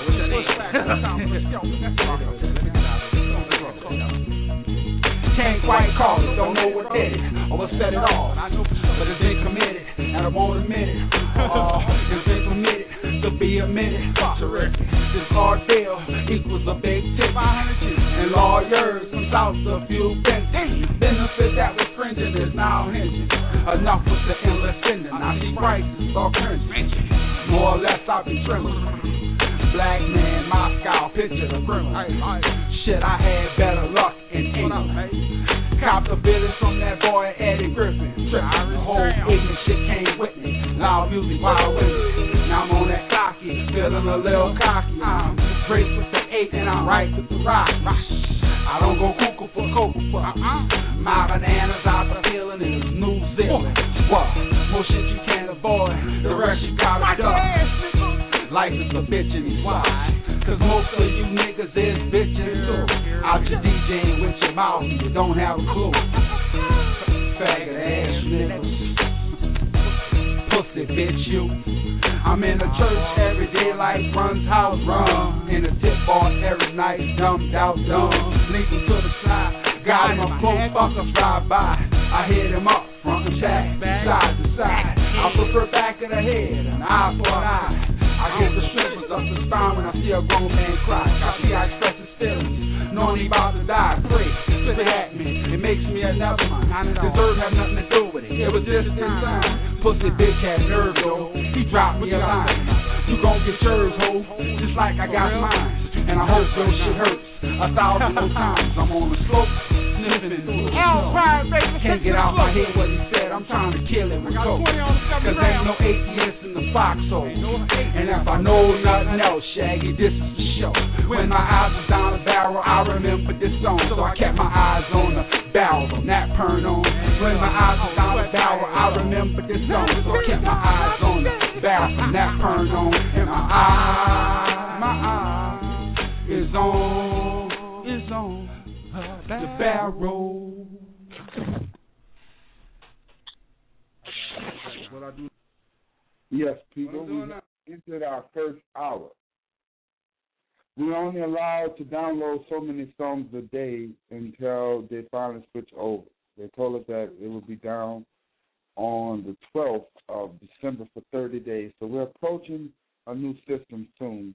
Can't quite call it, don't know what did it, or what set it off. But it's been committed, and I won't admit it. It's been permitted to be admitted. This cartel equals a big tip. And lawyers from South a few benefits that was fringing is now hinging. Enough with the endless spending. I see prices are cringing. More or less I've been trembling. Black man, Moscow, picture the criminal. Shit, I had better luck in England. Copped the business from that boy Eddie Griffin. Trippin', the whole ignorant shit came with me. Loud music, wild women. Now I'm on that cocky, feeling a little cocky. I'm braced with the 8 and I'm right with the rock. I don't go cuckoo for cocoa puff. My bananas out the feeling is New Zealand. What? More shit you can't avoid. The rest you gotta do. Life is a bitch and it's why. Cause most of you niggas is bitches too. Out your DJing with your mouth and you don't have a clue. Faggot ass niggas. Pussy bitch you. I'm in the church every day like runs house run. In the tip bar every night, dumped out dumb. Leaping to the side. Got my fuckers drive by. I hit him up front and back, side to side. I prefer back of the head, an eye for an eye. I get the strippers up the spine when I see a grown man cry. I see I express his feelings, knowing he about to die. Pray, spit at me, it makes me a never mind. Deserve have nothing to do with it. It was just in time. Pussy bitch had nerve though. He dropped me a line. You gon' get yours, ho, just like I got mine. And I hope those shit hurts 1,000 more times. I'm on the slope, sniffing. Can't get out my head what he said. I'm trying to kill him with coke. Cause ain't no atheist in the foxhole. And if I know nothing else, Shaggy, this is the show. When my eyes was down the barrel, I remember this song. So I kept my eyes on the barrel from that turn on. When my eyes was down the barrel, I remember this song. So I kept my eyes on the barrel from that turn on. And my eye is on the barrel. Yes, people, we entered our first hour. We're only allowed to download so many songs a day until they finally switch over. They told us that it would be down on the 12th of December for 30 days. So we're approaching a new system soon.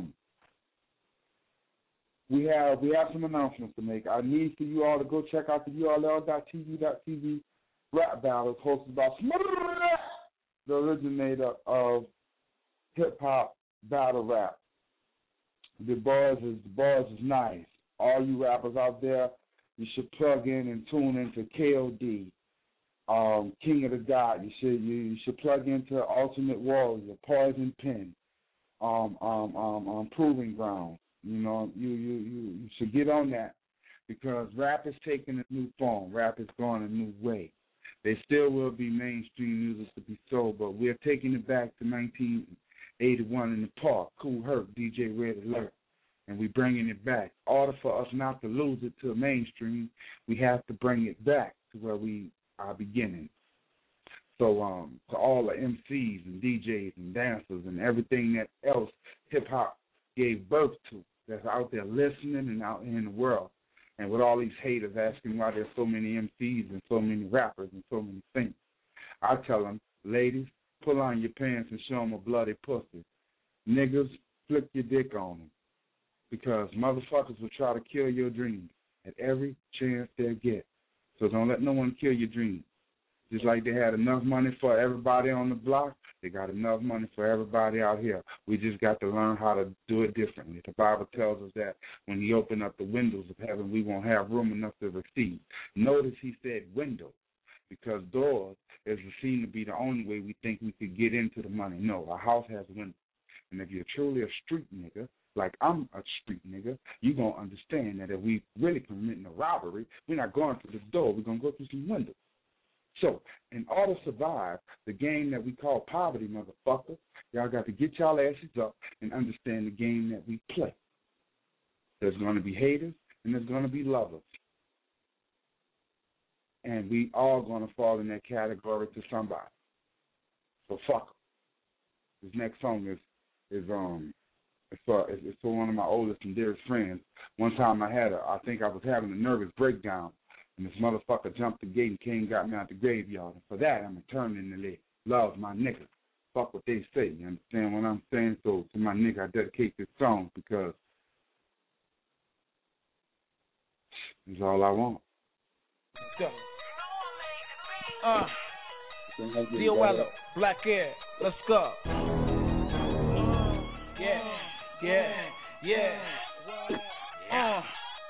We have some announcements to make. I need for you all to go check out the url.tv rap battles hosted by the originator of hip-hop battle rap. The bars is nice. All you rappers out there, you should plug in and tune into KOD, King of the God. You should plug into Ultimate Warrior, Poison Pen, Proving Ground. You know, you should get on that because rap is taking a new form. Rap is going a new way. There still will be mainstream music to be sold, but we're taking it back to 1981 in the park. Kool Herc, DJ Red Alert, and we're bringing it back. In order for us not to lose it to mainstream, we have to bring it back to where we are beginning. So to all the MCs and DJs and dancers and everything that else hip-hop gave birth to, that's out there listening and out in the world. And with all these haters asking why there's so many MCs and so many rappers and so many things, I tell them, ladies, pull on your pants and show them a bloody pussy. Niggas, flick your dick on them because motherfuckers will try to kill your dreams at every chance they get. So don't let no one kill your dreams. Just like they had enough money for everybody on the block, they got enough money for everybody out here. We just got to learn how to do it differently. The Bible tells us that when he opened up the windows of heaven, we won't have room enough to receive. Notice he said windows because doors is seen to be the only way we think we could get into the money. No, a house has windows. And if you're truly a street nigga, like I'm a street nigga, you're going to understand that if we really committing a robbery, we're not going through the door. We're going to go through some windows. So, in order to survive the game that we call poverty, motherfucker, y'all got to get y'all asses up and understand the game that we play. There's going to be haters and there's going to be lovers. And we all going to fall in that category to somebody. So fuck them. This next song is for one of my oldest and dearest friends. One time I think I was having a nervous breakdown. And this motherfucker jumped the gate and came and got me out the graveyard. And for that, I'm returning the love, my nigga. Fuck what they say. You understand what I'm saying? So to my nigga, I dedicate this song because it's all I want. Let's go. D.O.L. Black Air. Let's go. Yeah.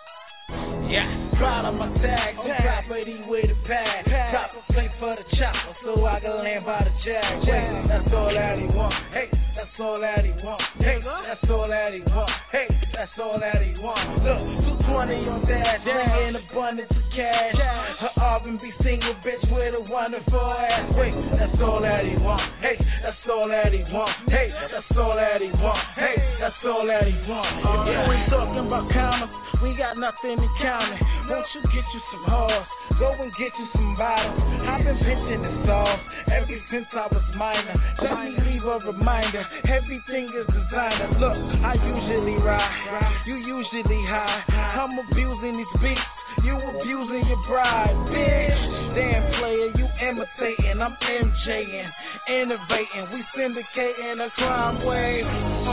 Proud of my tag, on property with a pad. Top a plate for the chopper, so I can land by the jag. That's all that he want. Hey, that's all that he want. Hey, that's all that he want. Hey, that's all that he want. Look, 220 on dash, bringing abundance of cash. Her R&B single bitch with a wonderful ass. Wait, that's all that he want. Hey, that's all that he want. Hey, that's all that he want. Hey, that's all that he want. You ain't talking about commas. We got nothing in common. Won't you get you some horse? Go and get you some bottles. I've been pitching the sauce ever since I was minor. Let me leave a reminder. Everything is designer. Look, I usually ride. You usually high. I'm abusing these beats. You abusing your bride, bitch. Damn player, you imitating. I'm MJing, innovating. We syndicating a crime wave.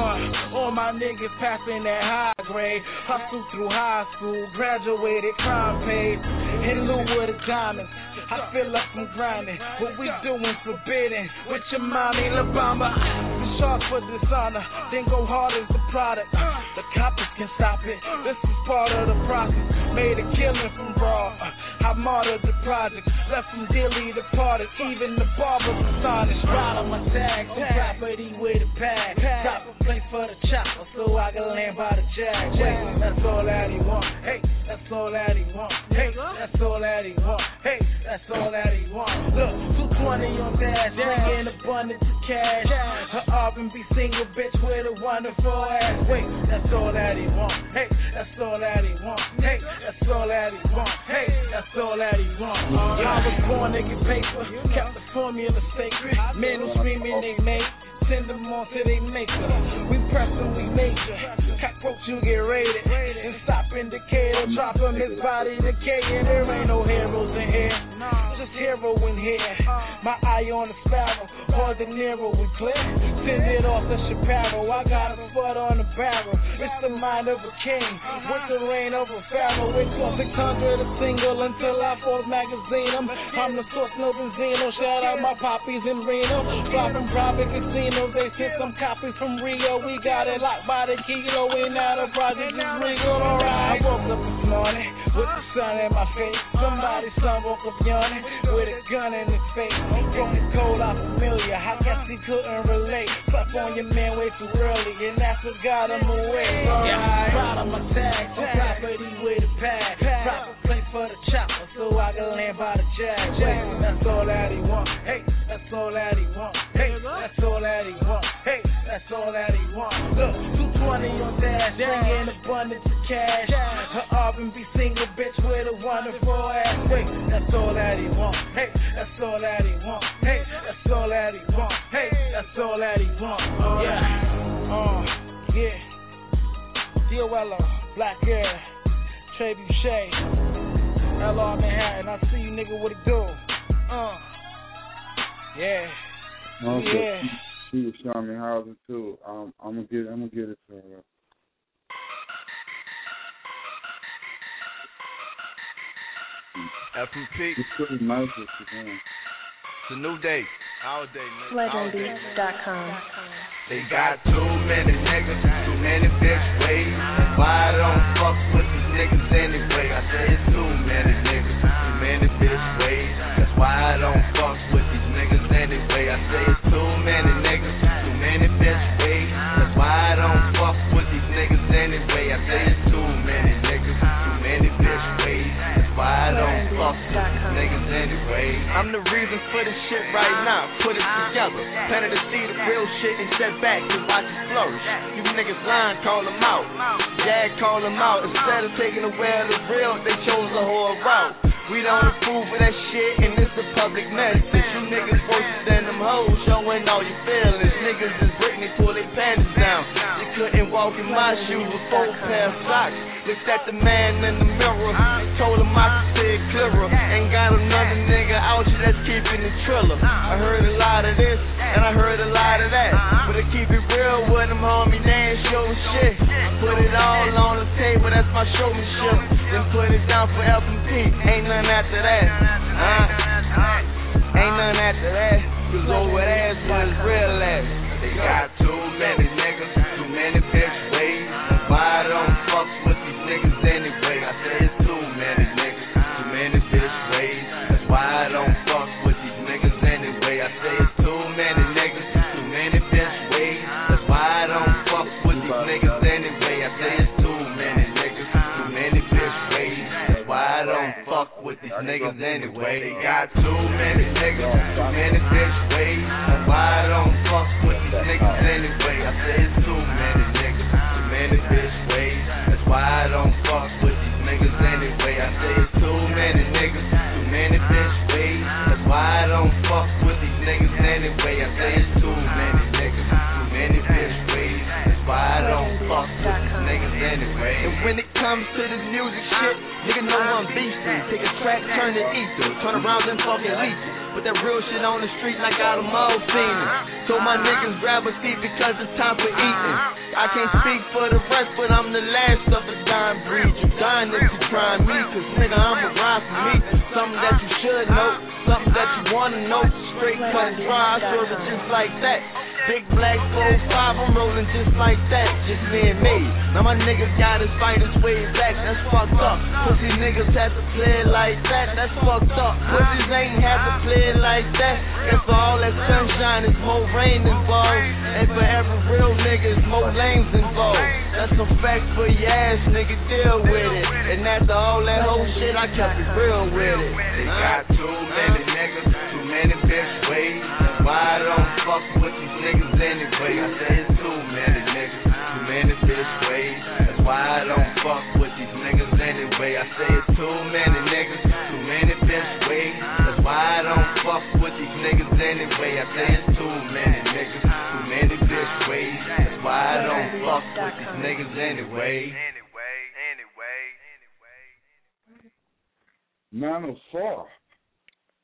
All my niggas passing that high grade. Hustle through high school, graduated crime paid. In lieu of the diamonds, I feel like I'm grinding. What we doing forbidden with your mommy La Bamba. The shark for dishonor, then go hard as the product. The coppers can stop it. This is part of the process. Made a killing from raw. I martyred the project, left them dearly departed. Even the barbers astonished. Ride on my tag, on property with a pad. Top a plate for the chopper, so I can land by the jag. That's all that he want. Hey, that's all that he want. Hey, that's all that he want. Hey, that's all that he want. Look, 220 on dash, bringing abundance of cash. Her R&B single bitch with a wonderful ass. Wait, that's all that he want. Hey, that's all that he want. Hey, that's all that he want. Hey, that's all that he want. I was born to get paper, kept the formula sacred. Men who screaming they make, send them on to they maker. We press and we major. Cockroach, you get raided. And stop indicator, drop him, his body decaying. There ain't no heroes in here, just heroes Nero in here. My eye on the sparrow, or De Niro with clear. Send it off to Chaparro. I got a foot on the barrel. It's the mind of a king with the reign of a pharaoh. It costs 600 a single until I Forbes magazine 'em. I'm the source, no Benzino. Shout out my poppies in Reno. Flopping private casinos. They sent some copies from Rio. We got it locked by the kilo. We now the project is real. Alright. I woke up this morning with the sun in my face. Somebody's son woke up yawning with a gun in his face. From the cold, I'm familiar. I guess he couldn't relate. Slept on your man way too early, and that's what got him away. Alright. Proud of my tag, so property with a pad. Proper place for the chopper, so I can land by the jag. That's all that he want. Hey, that's all that he want. Hey, that's all that he want. Hey, that's all that he want. Look, 220 on dash, bringing abundance of cash. Her R&B single bitch with a wonderful ass. Wait, that's all that he want. Hey, that's all that he want. Hey, that's all that he want. Hey, that's all that he want. Yeah. D.O.L.O. Black Air, Trey Boucher, L.R. Manhattan. I see you, nigga. What it do? Yeah. Okay. Yeah. She was showing me housing too. I'm gonna get it to her. FMP. It's pretty nice what she's doing. It's a new day. Our day, man. Legendbeats.com. They got too many niggas, too many bitch ways. Why I don't fuck with these niggas anyway? I say it's too many niggas, too many bitch ways. That's why I don't fuck with these niggas anyway. I say it's too many niggas, too many bitch ways. That's why I don't fuck with these niggas anyway. I say it's too many niggas, too many bitch ways. That's why I don't fuck with these niggas anyway. I'm the reason for this shit right now. Put it together. Planted to see the real shit and step back and watch it flourish. You niggas lying, call them out. Jag, call them out. Instead of taking away the real, they chose a whole route. We don't approve of that shit, and it's a public message. You niggas worse than them hoes, showing all your feelings. Niggas is Britney, pull their panties down. They couldn't walk in my shoes with 4 pair of socks. Looked at the man in the mirror, told him I could see it clearer. Ain't got another nigga out here that's keeping it triller. I heard a lot of this, and I heard a lot of that. But to keep it real with them, homie, they ain't showing shit. Put it all on the table, that's my showmanship. Then put it down for F&P, ain't nothing after that. Ain't nothing after that, cause over there is where it's real at. They got too many niggas, too many bitch ways. Why I don't fuck with these niggas anyway? I say it's too many niggas, too many bitch ways. That's why I don't fuck with these niggas anyway. I say it's too many niggas, too many bitch ways. That's why I don't fuck with these niggas anyway. I say it's too many niggas, too many bitch ways. That's why I don't fuck with these niggas anyway. They got too many niggas, too many bitch ways. That's why I don't fuck with these niggas anyway. I say it's too many niggas, too many bitch ways. That's why I don't fuck with these niggas anyway. I say it's too many niggas, too many bitch ways. That's why I don't fuck with these niggas anyway. I say it's too many niggas, too many bitch ways. That's why I don't fuck with these niggas anyway. And when it comes to this music shit, nigga know I'm beastin'. Take a track, turn it ether, turn around and fucking leech it. Put that real shit on the street like I done all seen it. Told my niggas grab a seat because it's time for eating. I can't speak for the rest, but I'm the last of the dying breed. You dying if you trying me, cause nigga I'm a ride for me. Something that you should know, something that you wanna know. Straight cut dry, I serve it just like that. Big black 4-5, I'm rolling just like that, just me and me. Now my niggas got his fighters way back, that's fucked up. Pussy niggas had to play it like that, that's fucked up. Pussies ain't have to play it like that. And for all that sunshine, there's more rain involved. And for every real nigga, there's more lanes involved. That's a fact for your ass, nigga, deal with it. And after all that whole shit, I kept it real with it. They got too many niggas, too many bitch ways. That's why I don't fuck with these niggas anyway. I say it's too many niggas, too many bitch ways. That's why I don't fuck with these niggas anyway. I say it's too many niggas, too many bitch ways. That's why I don't fuck with these niggas anyway. I say it's too many niggas, too many bitch ways. That's why I don't fuck with these niggas anyway. 904.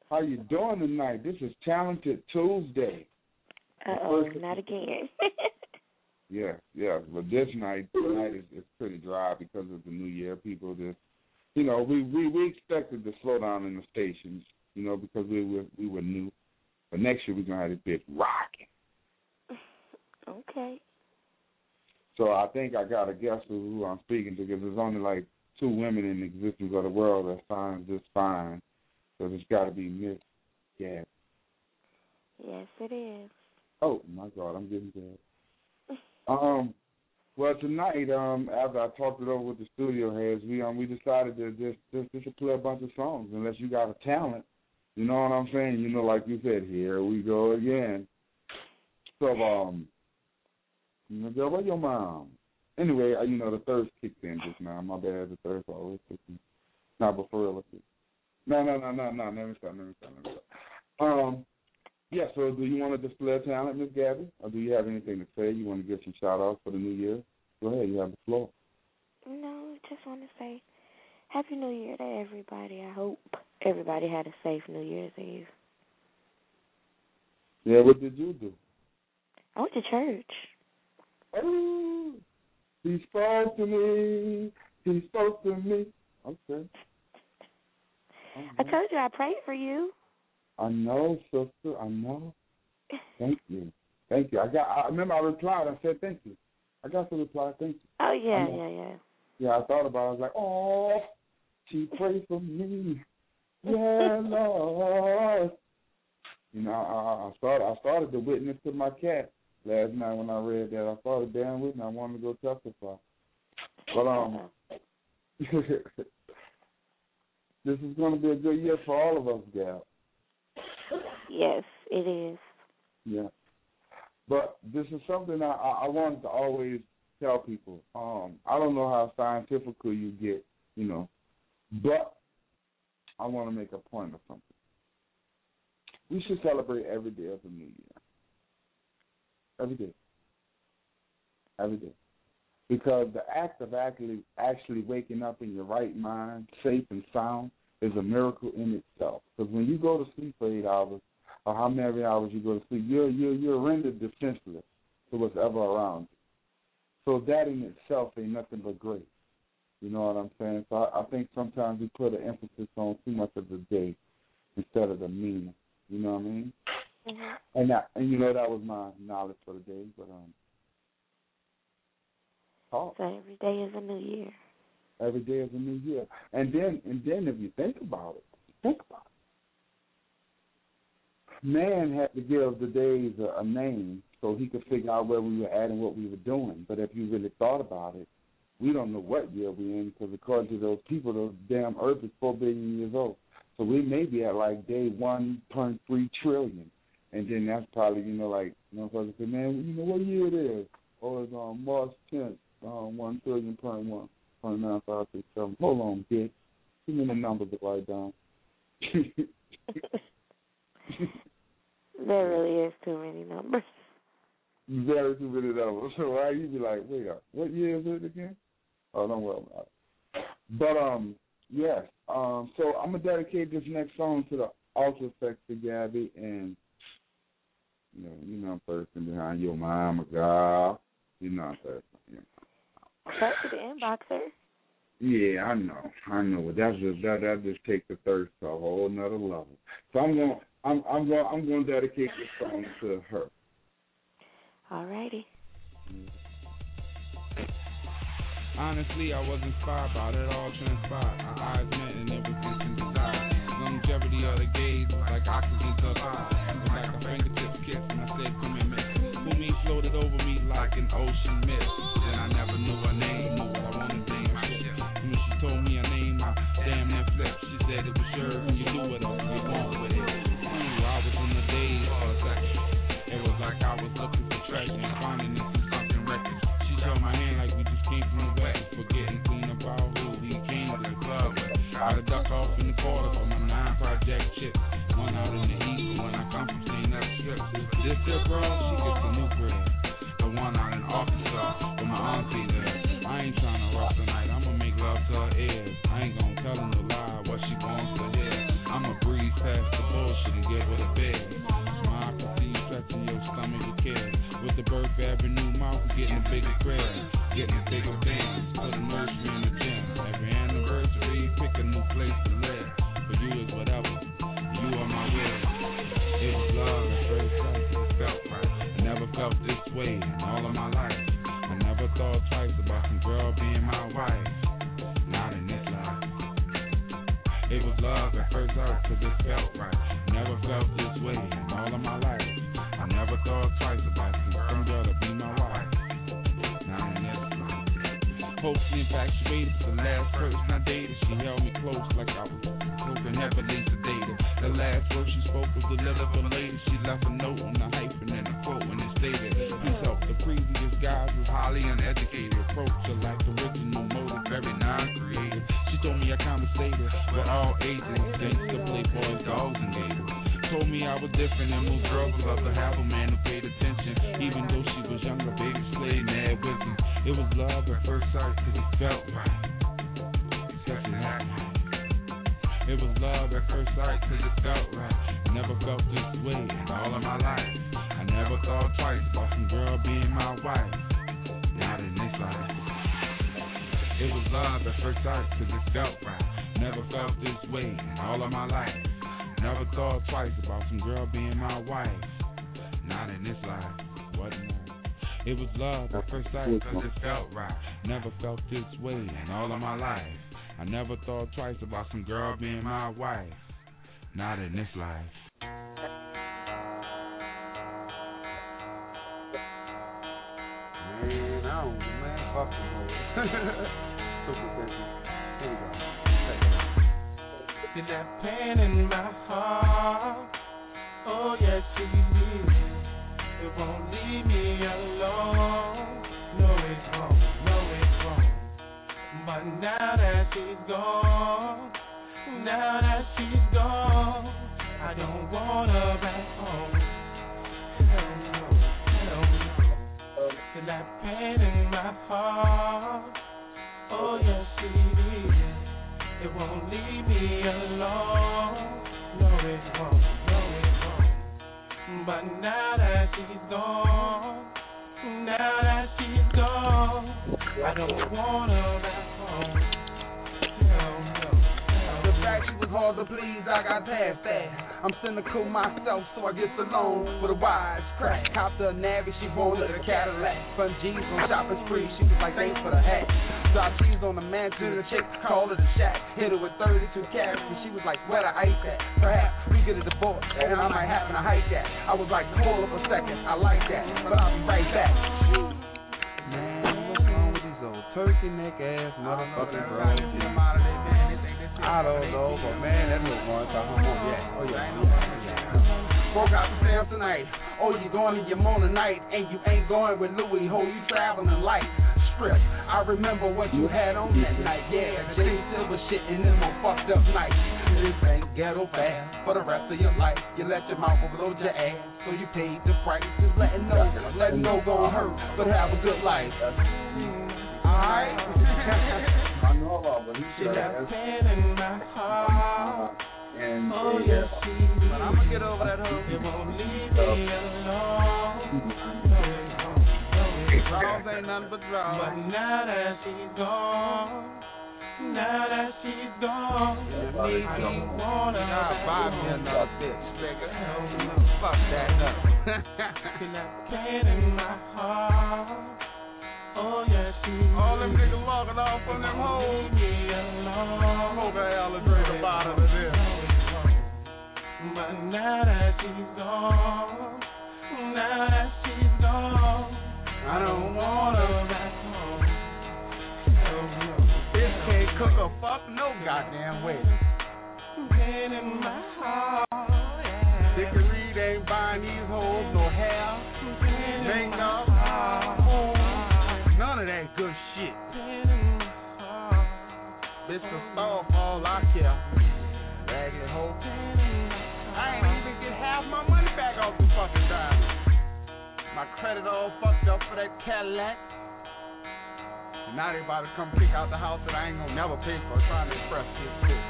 How you doing tonight? This is Talented Tuesday. Not again. Yeah. But this night, tonight is pretty dry because of the new year. People just, we expected the slowdown in the stations, because we were new. But next year we're gonna have this bitch rocking. Okay. So I think I got a guess who I'm speaking to, because there's only like 2 women in the existence of the world that sounds just fine. So it's got to be Miss Gabby. Yes, it is. Oh my God, I'm getting dead. Well, tonight, after I talked it over with the studio heads, we decided to just play a bunch of songs. Unless you got a talent, you know what I'm saying? Like you said, here we go again. So, where your mom? Anyway, the thirst kicked in just now. My bad, the thirst always kicks in. Not before let's see. No. Let me stop. Yeah, so do you want to display talent, Miss Gabby? Or do you have anything to say? You want to give some shout-outs for the new year? Go ahead, you have the floor. No, just want to say Happy New Year to everybody. I hope everybody had a safe New Year's Eve. Yeah, what did you do? I went to church. Oh, he spoke to me. Okay. I told you I prayed for you. I know, sister. I know. Thank you. I remember I replied. I said thank you. I got to reply. Thank you. Oh yeah. Yeah, I thought about it. I was like, oh, she prayed for me. Yeah, Lord. I started to witness to my cat last night when I read that. I started bearing with me. I wanted to go testify. But this is going to be a good year for all of us, Gal. Yes, it is. Yeah. But this is something I wanted to always tell people. I don't know how scientific you get, but I want to make a point of something. We should celebrate every day of the new year. Every day. Every day. Because the act of actually waking up in your right mind, safe and sound, is a miracle in itself. Because when you go to sleep for 8 hours, or how many hours you go to sleep, you're rendered defenseless to what's ever around you. So that in itself ain't nothing but great. You know what I'm saying? So I think sometimes we put an emphasis on too much of the day instead of the meaning. You know what I mean? Mm-hmm. And that was my knowledge for the day. But so every day is a new year. Every day is a new year. And then if you think about it. Man had to give the days a name so he could figure out where we were at and what we were doing. But if you really thought about it, we don't know what year we're in, because according to those people, the damn Earth is 4 billion years old. So we may be at like day 1.3 trillion. And then that's probably, folks say, man, what year it is? Oh, it's on March 10th, 1 trillion, 0.9567. Hold on, bitch. Give me the number to write down. There really is too many numbers. Very too many numbers. So why you be like, wait up, what year is it again? Oh, don't worry about it. But yes. So I'm gonna dedicate this next song to the ultra sexy Gabby, and I'm thirsting behind your mama, girl. I'm thirsting. Back to the inboxer. Yeah, I know. That just takes the thirst to a whole nother level. So I'm gonna dedicate this song to her. Alrighty. Honestly, I was inspired by it all transpired. Our eyes met and it was instant desire. Longevity of the gaze was like oxygen to a fire. It was like a fingertip kiss, and I said, come and miss. Who floated over me like an ocean mist. Then I never knew her name, knew what I wanted to name my shit. And when she told me her name, I damn near flipped. She said it was sure you do it or you won't with it. Ooh, I was in the daze for a second. It was like I was looking for treasure and finding it in something records. She held my hand like we just came from the west, forgetting clean about who we came to the club with. I'd have ducked off in the quarter for my 9 project chips. One out in the east, when I come from St. F. Strips. This here girl, she gets a new crib. The one out in Arkansas, where my auntie lives. I ain't trying to rock tonight, I'ma make love to her ears. I ain't gonna tell her no lie, what she wants to hear. I'ma breeze past the bull. felt right. Never felt this way in all of my life. I never thought twice about some girl to be my wife. Now in this life, hopefully infatuated. The last person I dated, she held me close like I was smoking heavily sedated. The last word she spoke was delivered for later. She left a note on the hyphen and a quote when it stated, "Please help the previous guys was highly uneducated. Approach her like original motive, very non-creative. She told me I conversated with all ages, gangsta playboys, dogs, and gators. Told me I was different and most girls would love to have a man who paid attention. Even though she was younger, baby slayed mad wisdom. It was love at first sight, cause it felt right. Such an act. It was love at first sight, cause it felt right. Never felt this way in all of my life. I never thought twice about some girl being my wife. Not in this life. It was love at first sight, cause it felt right. Never felt this way in all of my life. Never thought twice about some girl being my wife. Not in this life. What more? It was love at first sight, cause it felt right. Never felt this way in all of my life. I never thought twice about some girl being my wife. Not in this life. Man, fuck the whole. Super busy. Here we go. Feel that pain in my heart. Oh yes, it is. It won't leave me alone. No, it's wrong. No, it's wrong. But now that she's gone, I don't want her back home. Hell no. Feel that pain in my heart. Oh yes, it is. It won't leave me alone. No, it's wrong. No, it's wrong. But now that she's gone, I don't want her back home. The fact she was hard to please, I got past that. I'm cynical myself, so I get alone with a wise crack. Copped her Navy, she wanted a Cadillac. Fun G's on shopping spree, she was like, thanks for the hat. Drop cheese on the mansion, the chick called it a shack. Hit her with 32 carats, and she was like, where the ice at? Perhaps we get a divorce, and I might happen to hike that. I was like, hold up a second, I like that, but I'll be right back. Man, what's wrong with these old turkey neck ass motherfucking girls? I don't know, but man, that little one talking about Broke out the sale tonight. Oh, you going to your Mona night, and you ain't going with Louis. Ho, you traveling light. Strip. I remember what you had on that night. Yeah, Jay Silver shit in them on fucked up nights. This ain't ghetto fast for the rest of your life. You let your mouth overload your ass, so you paid the price. Just letting know gon' hurt, but have a good life. Alright. I know about what he said. Pain in my heart. And oh yes, but I'ma get over that hoe. It won't leave me alone. Draws ain't nothing but draws. But now that she's gone, I don't wanna buy me another bitch, nigga. Fuck that up. Feel that pain in my heart. Oh yes, all them niggas walking off from them hoes. Hope hell drink a bottle of this. But now that she's gone, I don't want her back home. This can't cook or fuck no goddamn way. Pain in my heart. Dick and Reed ain't buying these hoes no hair, makeup, none of that good shit. Bitch can starve for all I care. Raggedy hoe. I ain't even get half my money back off the fucking diamond. My credit all fucked up for that Cadillac. And now they about to come kick out the house that I ain't gonna never pay for, trying to impress this bitch.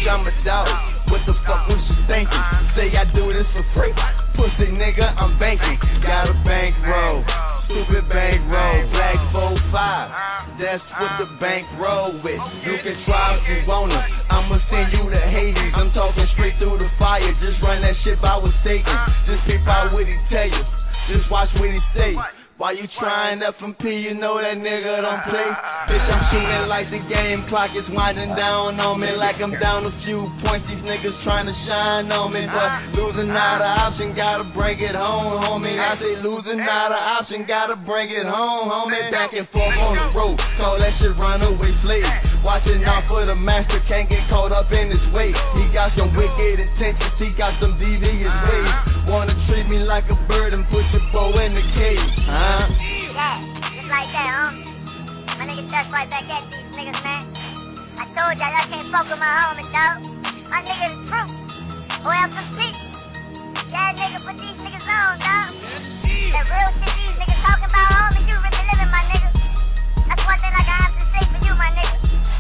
bitch, I'm a dog. What the fuck was you thinking? Say I do this for free. Pussy nigga, I'm banking. Got a bankroll. Stupid bankroll. Black 4-5. That's what the bank roll with. You can try if you wanna. I'ma send you to Hades. I'm talking straight through the fire. Just run that shit by with Satan. Just peep out what he tell you. Just watch what he say. While you trying F&P, you know that nigga don't play. Bitch, I'm shooting like the game clock is winding down on me. Like I'm down a few points, these niggas trying to shine on me. But losing not an option, gotta bring it home, homie. I say losing not an option, gotta bring it home, homie. Back and forth on the road, call that shit runaway slave. Watching out for the master, can't get caught up in his way. He got some wicked intentions, he got some devious ways. Wanna treat me like a bird and put your bow in the cage, huh? Yeah, just like that, homie. My nigga dust right back at these niggas, man. I told y'all can't fuck with my homie, dog. My nigga the truth. Or else some shit. Yeah, nigga, put these niggas on, dog. That real shit these niggas talking about, homie, you really living, my nigga. That's one thing I got to say for you, my nigga.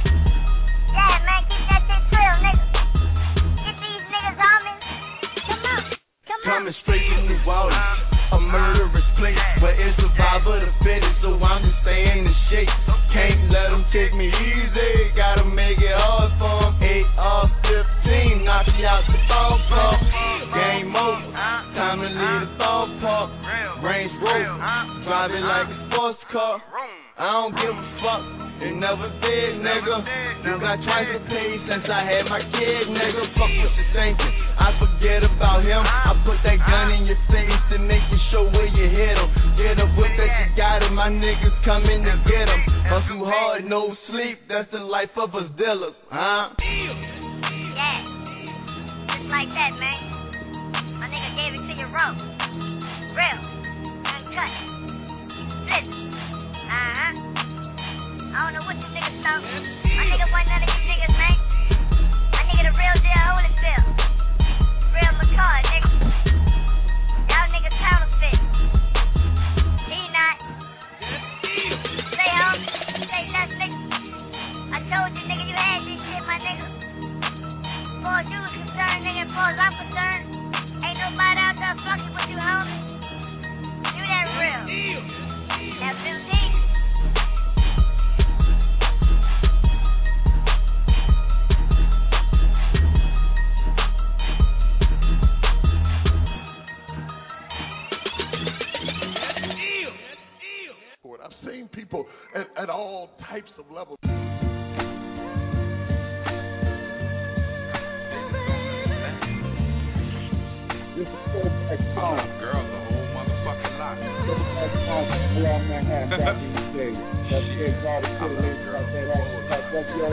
Yeah, man, keep that shit real, nigga. Get these niggas, homie. Come on. Coming straight from New Orleans, a murderous place where it's survival the fittest, so I'm just staying in shape. Can't let them take me easy, gotta make it hard for them. 8 off 15, knock you out the ballpark. Game over, time to leave the ballpark. Range Rover, drive it like a sports car. I don't give a fuck, it never did, nigga. You got twice the pay since I had my kid, nigga. Fuck what you thinking, I forget about him. I put that gun in your face to make you show where you hit him. Get a whip that you got him, my niggas coming to get him. Hustle hard, no sleep, that's the life of us dealers, huh? Yeah, just like that, man. My nigga gave it to you raw. Real, uncut, split. I don't know what you niggas thought. My nigga wasn't none of you niggas, man. My nigga the real deal Holyfield. Real McCoy, nigga. Y'all niggas counterfeit. He not. Say home. Say nothing, nigga. I told you, nigga, you had this shit, my nigga. As far as you was concerned, nigga, as far as I'm concerned, ain't nobody out there fucking with you, homie. You that real. That blue D. I've seen people at all types of levels. This is so back home. Girls, the whole motherfucking lot. So back home, we all Manhattan back in the day. That's it, all the shit ladies like that. That's yo.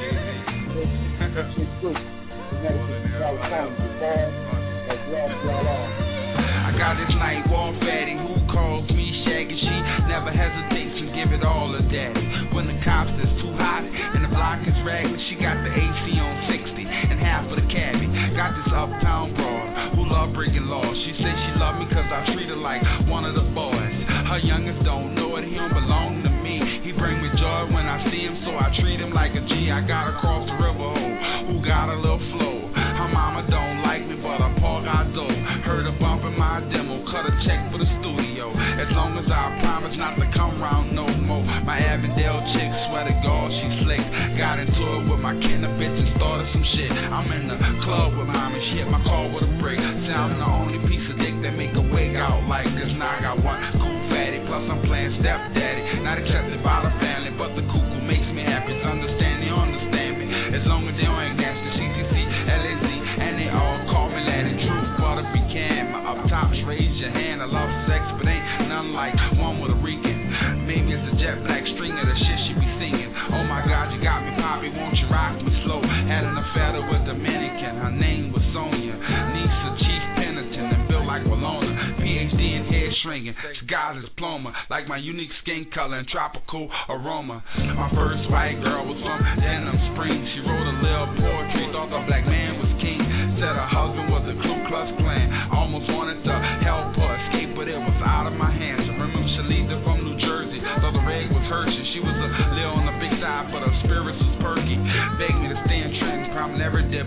That's shit true. Connecticut, California, the bar, that's y'all on. I got this night wall fatty who calls me Shaggy. She never hesitates to give it all to daddy. When the cops is too hot and the block is ragged, she got the AC on 60 and half of the cabbie. Got this uptown broad who love breaking laws. She says she love me cause I treat her like one of the boys. Her youngest don't know it, he don't belong to me. He bring me joy when I see him, so I treat him like a G. I got across the river who got a little flow. Her mama don't like me, but her paw got dough. Heard her bumping my demo, cut a check for the studio. As long as I promise not to come round no more. My Avondale chick, swear to God, she slick. Got into it with my kin, a bitch, and started some shit. I'm in the club with mom and she hit my car with a brick. Say I'm the only piece of dick that make a wig out like this. Now I got one cool fatty, plus I'm playing stepdaddy. Not accepted by the family, but the cuckoo makes me happy. To understand, they understand me. As long as they don't act nasty, CCC, LAZ, and they all call me Latin Truth. But if you can, my up tops, raise your hand. I love sex, but ain't none like one with a Rican. Maybe it's a jet black string of the shit she be singing. Oh my God, you got me, Poppy, won't you rock me slow? Had an affair with Dominican, her name was Sonia. Niece of Chief Penitent and built like Walona. PhD in hair shrinking, cigars is ploma. Like my unique skin color and tropical aroma. My first white girl was from Denham Springs. She wrote a little poetry, thought the black man was king. Said her husband was a Ku Klux Klan. Almost wanted to help her escape, but it was out of my hands. I remember Shalita from New Jersey, though the reg was Hershey. She was a little on the big side, but her spirits was perky. Begged me to stay in trends, but I never did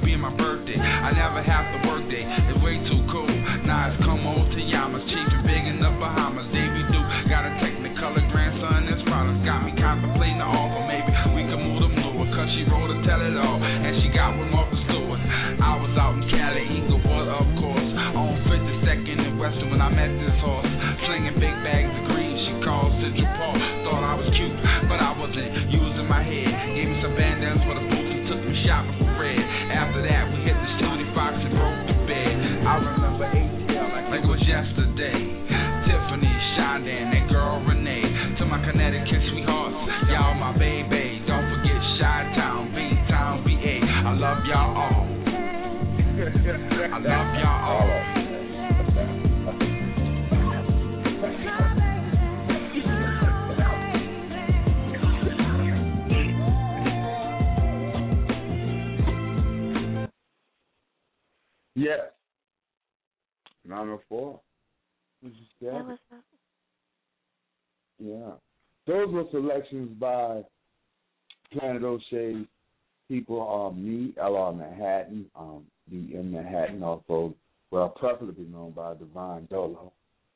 being my birthday. I never have to work day. It's way too cool. Now it's come on to Yamas, cheap and big in the Bahamas. Davey do got a Technicolor grandson that's problems. Got me contemplating the offer. Maybe we can move to Newark, cause she wrote a tell it all, and she got one off the Stewart. I was out in Cali, Inglewood, of course, on 52nd and Western when I met this horse, slinging big bags of green. She called Central Park, thought I was cute, but I wasn't using my head. Gave me some bandanas for the boots and took me shopping for red. After that, we hit the Snooty Fox and broke the bed. I remember ATL like it was yesterday. Tiffany, Shondan, that girl Renee. To my Connecticut sweethearts, y'all my baby. Don't forget Chi-Town, B-Town, VA. I love y'all all. I love y'all all. Yes. 904. That was up. Yeah. Those were selections by Planet O'Shea people, me, LR Manhattan, the in Manhattan, also, well, preferably known by Divine Dolo,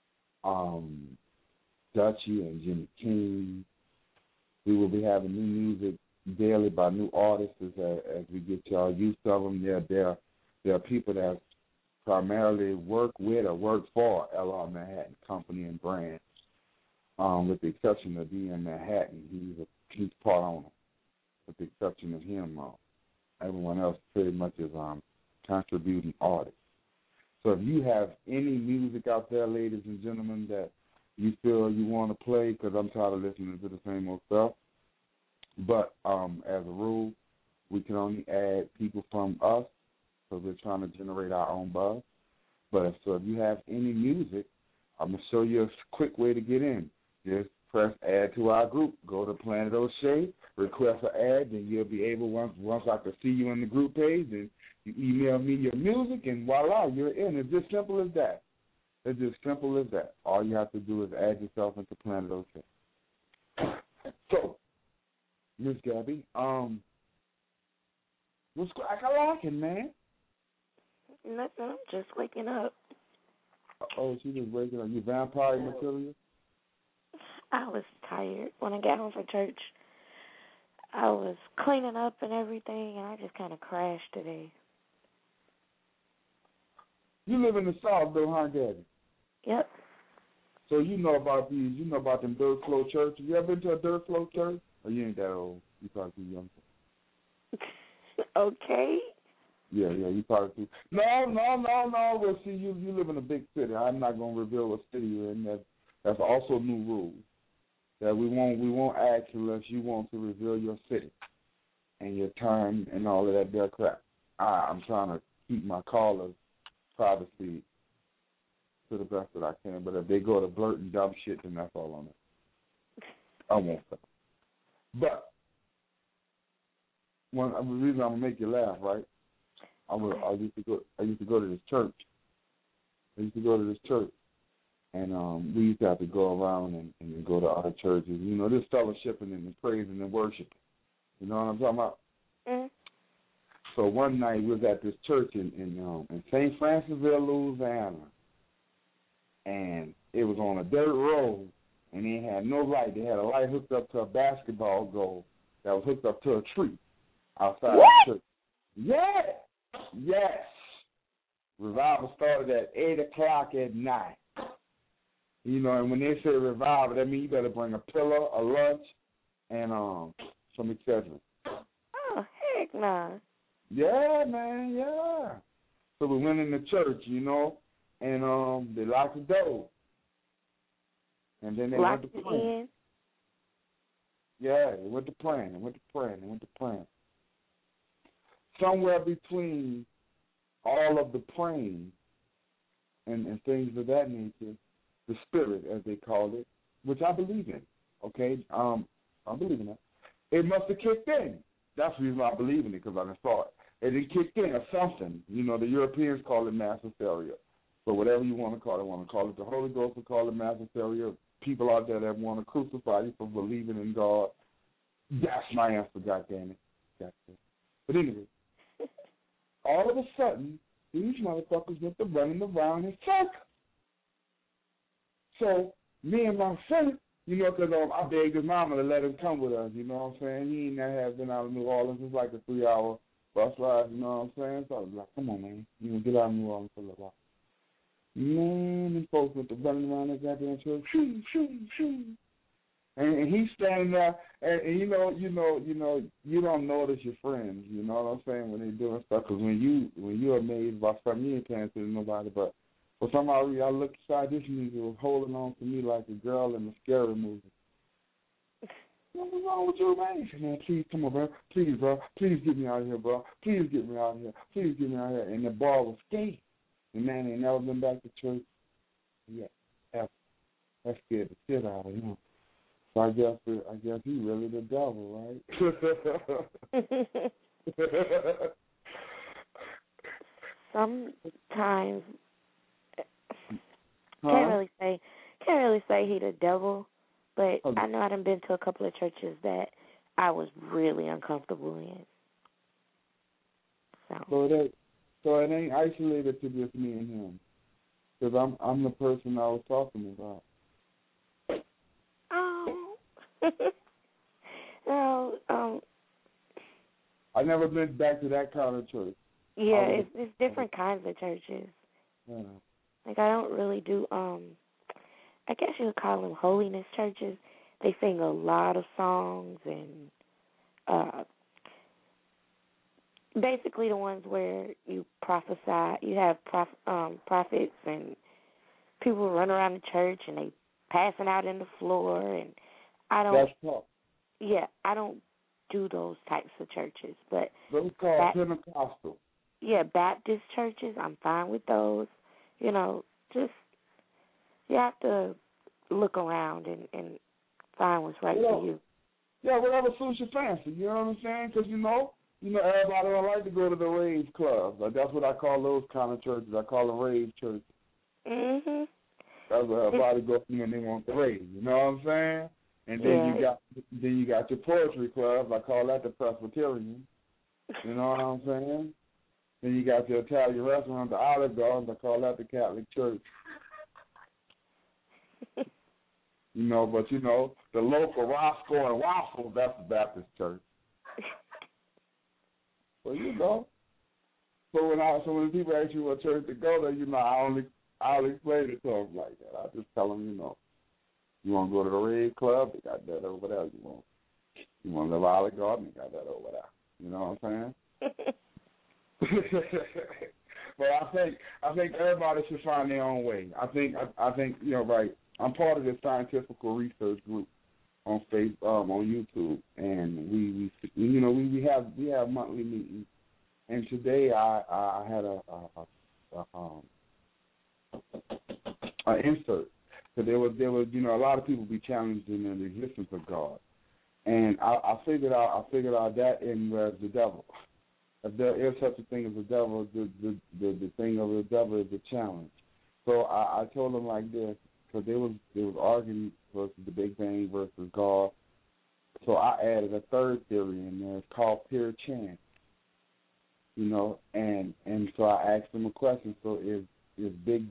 Dutchy and Jimmy King. We will be having new music daily by new artists as we get y'all used to them. There are people that primarily work with or work for LR Manhattan Company and brand. With the exception of D.M. Manhattan, he's part owner. With the exception of him, everyone else pretty much is contributing artists. So if you have any music out there, ladies and gentlemen, that you feel you want to play, because I'm tired of listening to the same old stuff, but as a rule, we can only add people from us, because we're trying to generate our own buzz. But if you have any music, I'm going to show you a quick way to get in. Just press add to our group. Go to Planet O'Shea, request an ad, and you'll be able, once I can see you on the group page, and you email me your music, and voila, you're in. It's just simple as that. It's just simple as that. All you have to do is add yourself into Planet O'Shea. So, Miss Gabby, what's cracking, man? Nothing. I'm just waking up. Oh, she just waking up. You vampire material? I was tired when I got home from church. I was cleaning up and everything, and I just kind of crashed today. You live in the South, though, huh, Gabby? Yep. So you know about them dirt floor churches. You ever been to a dirt floor church? Or you ain't that old. You probably too young. Okay. Yeah, you probably too. No. Well, see, you live in a big city. I'm not gonna reveal what city you're in. That's also new rules. That we won't ask unless you want to reveal your city and your time and all of that there crap. I'm trying to keep my callers' privacy to the best that I can. But if they go to blurting dumb shit, then that's all on it. I won't stop. But the reason I'm gonna make you laugh, right? I used to go to this church. And we used to have to go around and go to other churches. You know, this fellowshipping and praising and worshiping. You know what I'm talking about? Mm-hmm. So one night we was at this church in St. Francisville, Louisiana, and it was on a dirt road, and they had no light. They had a light hooked up to a basketball goal that was hooked up to a tree outside the church. Yes. Revival started at 8 o'clock at night. You know, and when they say revival, that means you better bring a pillow, a lunch, and some accessories. Oh, heck no. Yeah, man, yeah. So we went in the church, you know, and they locked the door. And then they went to praying. Yeah, they went to praying. Somewhere between all of the praying and things of that nature, the spirit, as they call it, which I believe in, okay? I believe in that. It must have kicked in. That's the reason I believe in it, because I saw it. It kicked in or something. You know, the Europeans call it mass hysteria. So whatever you want to call it the Holy Ghost, or call it mass hysteria. People out there that want to crucify you for believing in God, that's my answer, goddammit. But anyway, all of a sudden, these motherfuckers went to running around in circles. So me and my son, because I begged his mama to let him come with us, you know what I'm saying? He ain't never been out of New Orleans. It's like a 3-hour bus ride, you know what I'm saying? So I was like, come on, man. Get out of New Orleans for a little while. Man, them folks went to running around that goddamn church, shoo, shoo, shoo. And he's standing there, and you don't notice your friends, you know what I'm saying, when they're doing stuff. Because when you're amazed by something, you ain't paying attention to nobody. But for some reason, I looked aside, this nigga was holding on to me like a girl in a scary movie. What's wrong with you, man? He said, man, please, come on, bro. Please, bro. Please get me out of here, bro. Please get me out of here. Please get me out of here. And the bar was scared. The man ain't never been back to church yet. Ever. That scared the shit out of him. So I guess he really the devil, right? Sometimes can't really say he the devil, but I know I done been to a couple of churches that I was really uncomfortable in. So it ain't isolated to just me and him, because I'm the person I was talking about. I never been back to that kind of church. Yeah, it's different kinds of churches. Yeah. Like I don't really do I guess you would call them holiness churches. They sing a lot of songs and basically the ones where you prophesy. You have prophets and people run around the church and they passing out in the floor, and I don't. That's tough. Yeah, I don't do those types of churches, but those called Pentecostal. Yeah, Baptist churches, I'm fine with those. Just you have to look around and find what's right for you. Yeah, whatever suits your fancy. You know what I'm saying? Because everybody don't like to go to the rave clubs. Like, that's what I call those kind of churches. I call them rave churches. Mhm. That's where everybody goes when they want the rave. You know what I'm saying? And then you got your poetry club. I call that the Presbyterian. You know what I'm saying? Then you got your Italian restaurant, the Olive Garden. I call that the Catholic Church. But the local Roscoe and Waffle, that's the Baptist church. So So when people ask you what church to go to, I'll explain it to them like that. I just tell them, you want to go to the Red Club? They got that over there. You want to live Olive Garden? They got that over there. You know what I'm saying? But I think everybody should find their own way. I think right. I'm part of this scientific research group on Facebook, on YouTube, and we have monthly meetings. And today I had an insert. So there was a lot of people be challenged in the existence of God, and I figured out that in the devil. If there is such a thing as the devil, the thing of the devil is a challenge. So I told them like this, because they was arguing versus the Big Bang versus God. So I added a third theory in there. It's called pure chance. And so I asked them a question. So is the Big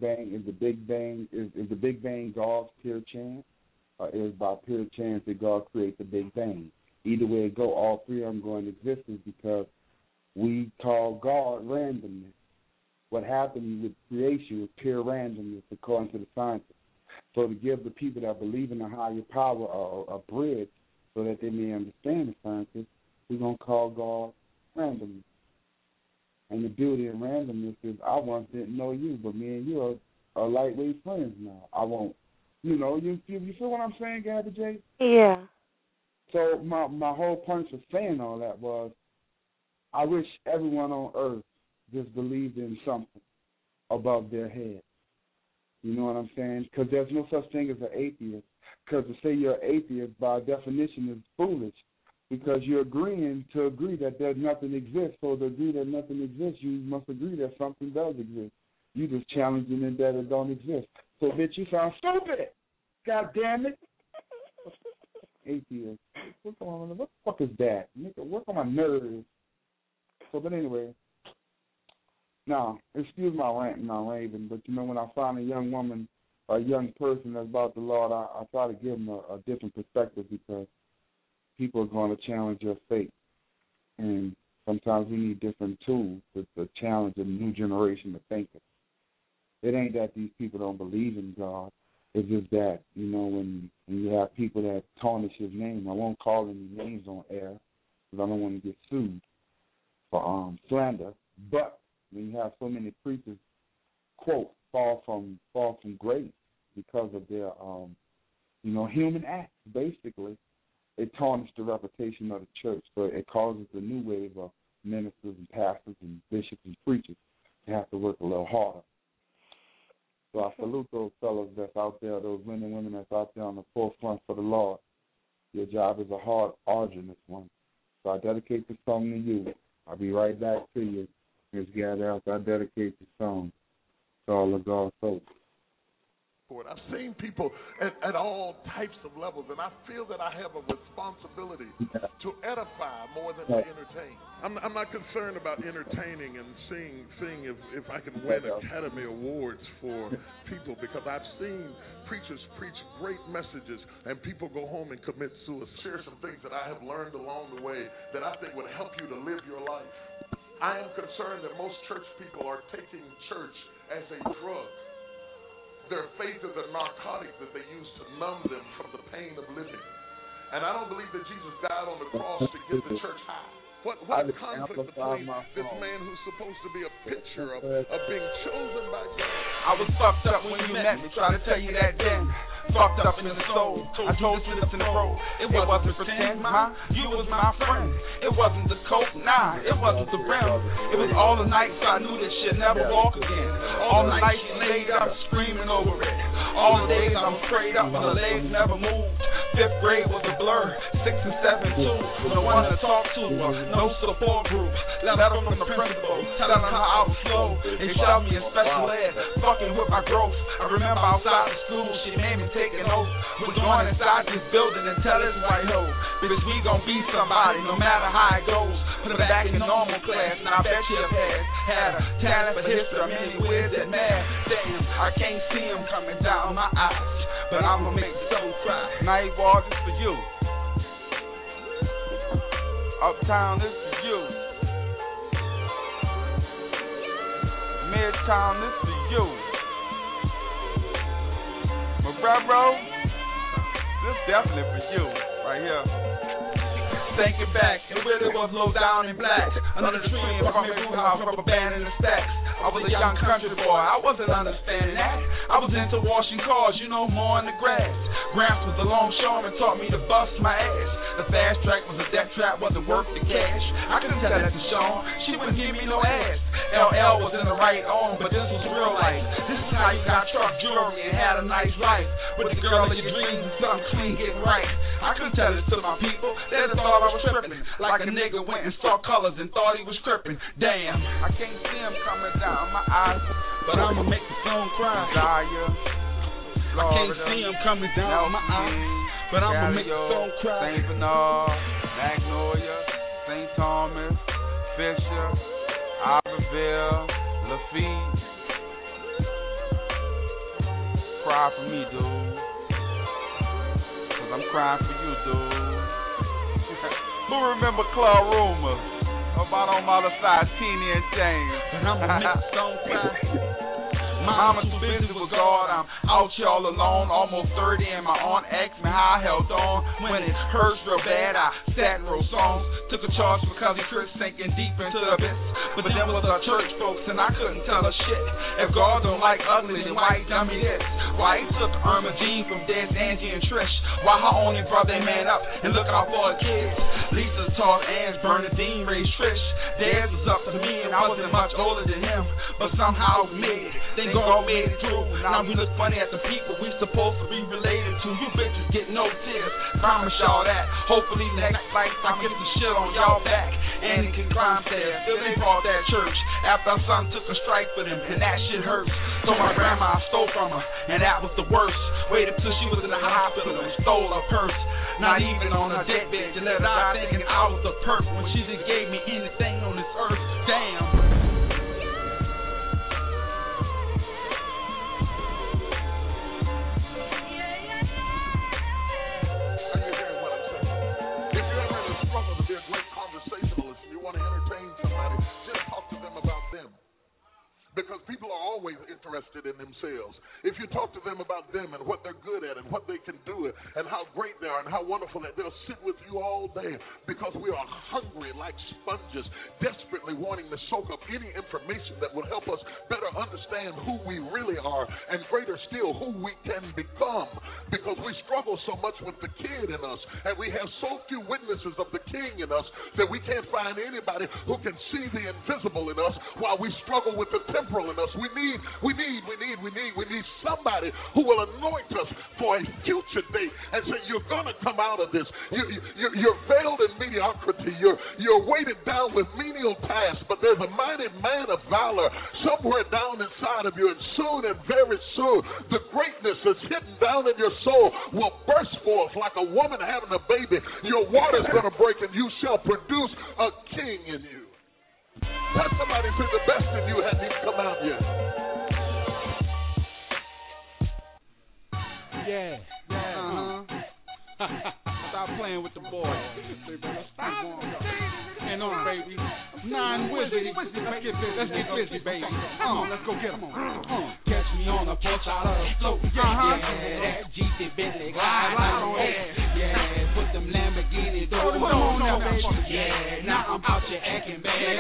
Bang God's pure chance, or is by pure chance that God creates the Big Bang? Either way it go, all three of them go into existence because we call God randomness. What happened with creation was pure randomness, according to the scientists. So to give the people that believe in a higher power a bridge so that they may understand the scientists, we're going to call God randomness. And the beauty of randomness is I once didn't know you, but me and you are lightweight friends now. I won't, you feel what I'm saying, Gabby J? Yeah. So my whole point of saying all that was I wish everyone on earth just believed in something above their head. You know what I'm saying? Because there's no such thing as an atheist. Because to say you're an atheist, by definition, is foolish. Because you're agreeing to agree that there's nothing exists. So to agree that nothing exists, you must agree that something does exist. You just challenging it that it don't exist. So, bitch, you sound stupid. God damn it. Atheist. What the fuck is that? Nigga, work on my nerves. So, but anyway, Now, excuse my rant and my raving, but when I find a young woman, a young person that's about the Lord, I try to give them a different perspective because people are going to challenge your faith. And sometimes we need different tools to challenge a new generation of thinkers. It ain't that these people don't believe in God. It's just that, when you have people that tarnish his name, I won't call any names on air because I don't want to get sued for slander. But when you have so many preachers, quote, fall from grace because of their, human acts, basically, it tarnished the reputation of the church. So it causes a new wave of ministers and pastors and bishops and preachers to have to work a little harder. So I salute those fellows that's out there, those men and women that's out there on the forefront for the Lord. Your job is a hard, arduous one. So I dedicate the song to you. I'll be right back to you. Ms. Gaddell, I dedicate the song to all of God's folks. I've seen people at all types of levels, and I feel that I have a responsibility to edify more than to entertain. I'm not concerned about entertaining and seeing if I can win Academy Awards for people, because I've seen preachers preach great messages and people go home and commit suicide. Share some things that I have learned along the way that I think would help you to live your life. I am concerned that most church people are taking church as a drug. Their faith is a narcotic that they use to numb them from the pain of living. And I don't believe that Jesus died on the cross to get the church high. What conflict between this man who's supposed to be a picture of being chosen by God? I was fucked up when you met me, trying to tell you that then. Fucked up in the soul, I told you this in the road. It wasn't pretend, you was my friend. It wasn't the coke, it wasn't the rim. It was all the nights I knew that she'd never walk again. All the nights she laid up screaming over it. All the days I was prayed up and her legs never moved. 5th grade was a blur, 6 and 7 too. No one to talk to, no support group. Letter from the principal, telling her I was slow. They shoved me in special ed, fucking with my growth. I remember outside the school, she made me take an oath. We're going inside this building and tell this white hoe, because we gon' be somebody no matter how it goes. Put her back in normal class, and I bet she'd have had a talent for history. I'm anywhere that mad. Damn, I can't see him coming down my eyes, but I'ma make the soul cry. Night Walk, this for you. Uptown, this for you. Midtown, this for you. Marrero, this definitely for you, right here. Thinking back, it really was low down and black. Under the tree in front of my blue house, rubber band in the stacks. I was a young country boy, I wasn't understanding that. I was into washing cars, more in the grass. Gramps was a longshoreman, taught me to bust my ass. The fast track was a death trap, wasn't worth the cash. I couldn't tell that to Sean, she wouldn't give me no ass. LL was in the right arm, but this was real life. This is how you got truck jewelry and had a nice life. With the girl of your dreams and something clean getting right. I couldn't tell this to my people, they just thought I was tripping. Like a nigga went and saw colors and thought he was tripping. Damn, I can't see him coming down my eyes, but I'ma make the song cry. I can't see him coming down my eyes, but I'ma make the song cry. St. Bernard, Magnolia, St. Thomas, Fisher, Iberville, Lafitte. Cry for me, dude, cause I'm crying for you, dude. Who remember Claude Rumor? About on my other side, Teeny and James. And I'ma make the song cry. Mama's too busy with God, I'm out here all alone, almost 30, and my aunt asked me how I held on. When it hurts real bad, I sat and wrote songs. Took a charge for cousin Chris, sinking deep into the abyss. But them was our church folks, and I couldn't tell her shit. If God don't like ugly, then why he done me this? Why he took Irma Jean from Des Angie and Trish? Why her only brother man up and look out for her kids? Lisa taught Ange, Bernadine raised Trish. Dad was up to me, and I wasn't much older than him, but somehow we made it. Thank God made it through. Now we look funny at the people we supposed to be related to. You bitches get no tears, promise y'all that. Hopefully next lifetime get the shit on y'all back. And it can climb there, still they bought that church. After our son took a strike for them, and that shit hurts. So my grandma stole from her, and that was the worst. Waited till she was in the hospital and stole her purse. Not even on her deathbed, you let her die thinking I was a perk when she just gave me anything on this earth. Damn. because people are always interested in themselves. If you talk to them about them and what they're good at and what they can do and how great they are and how wonderful that they'll sit with you all day because we are hungry like sponges, desperately wanting to soak up any information that will help us better understand who we really are and greater still who we can become, because we struggle so much with the kid in us and we have so few witnesses of the king in us that we can't find anybody who can see the invisible in us while we struggle with the temporal in us. We need somebody who will anoint us for a future day and say, you're going to come out of this. You're veiled in mediocrity. You're weighted down with menial tasks, but there's a mighty man of valor somewhere down inside of you, and soon and very soon, the greatness that's hidden down in your soul will burst forth like a woman having a baby. Your water's going to break, and you shall produce a king in you. Tell somebody, say the best in you hasn't even come out yet. Yeah. Stop playing with the boy. Hang on, baby. Nine Wizzy. Let's get busy, baby. Let's go get him. Catch me on the porch out of the float. Yeah, that GT Bentley glide on air. Yeah, put them Lamborghini doors on there, baby. Yeah, now I'm out here acting bad.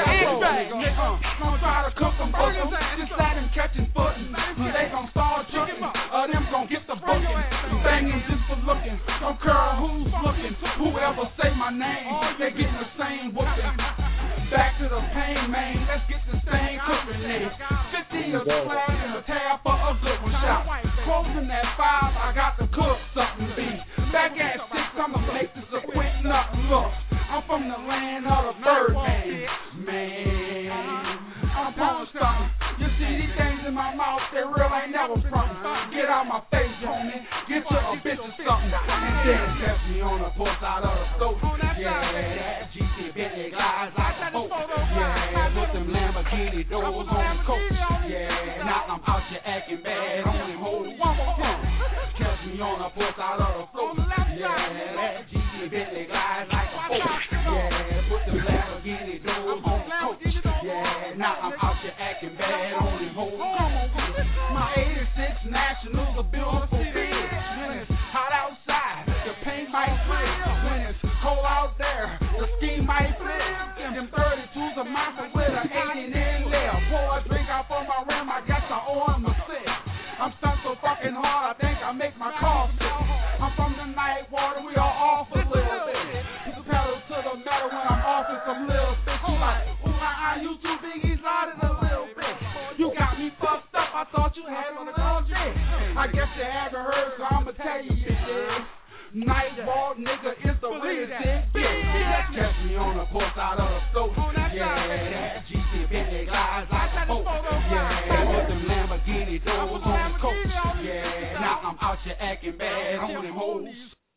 Gonna try to cook them boogers. Just let them catching footin'. They gon' start jugging. Them gon' get the booking. Banging just for looking. Don't care who's looking. Whoever say my name, they getting the same whooping. Back to the pain, man. Let's get this thing cooking, nigga. 50 of the flag and a tab for a good one shot. Closing at 5, I got to cook something to be. Back at 6, I'ma make this a quick nothing look. I'm from the land of the Birdman, man. I'm on something. You see these things in my mouth, they real ain't never from. Get out my face, homie. Get to a bitch or something. And then catch me on the porch out of the stove. Yeah, that GT Bentley glides like a boat. Yeah, put them Lamborghini doors on the coat. Yeah, now I'm out here acting bad. Only hold one more time. Catch me on the porch out of the stove. Yeah, that GT Bentley glides like a boat. Yeah, put them Lamborghini doors on the coat. Yeah, now I'm out here acting bad. Only hold one more time. My 86 Nationals are beautiful bids. When it's hot outside, the paint might flip. When it's cold out there, the ski might flip. Them 32s are mine with an 80 in there. Pour a drink out for my rim, I got the arm to sit. I'm stuck so fucking hard, I think I make my car sick. I'm from the night water, we are off a little bit. You pedal to the metal when I'm off in some little bitch. You like, you too big, he's riding a little bit. You got me fucked up, I thought you had on the little dick. I guess you haven't heard, so I'ma tell you this. Nightball nigga is the real dick. Yeah, catch me on the porch out of the stove. Yeah, that GT Bentley glides like a boat. Yeah, with them Lamborghini doors on the coat. Yeah, now I'm out here acting bad on them hoes.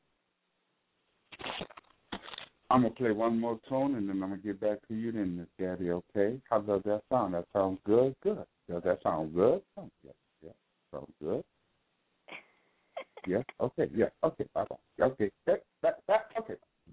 I'm going to play one more tone, and then I'm going to get back to you then, Miss Daddy, okay? How does that sound? That sounds good? Good. Does that sound good? Yeah. Sounds good? Yeah? Okay, yeah. Okay, bye-bye. Okay, back, okay.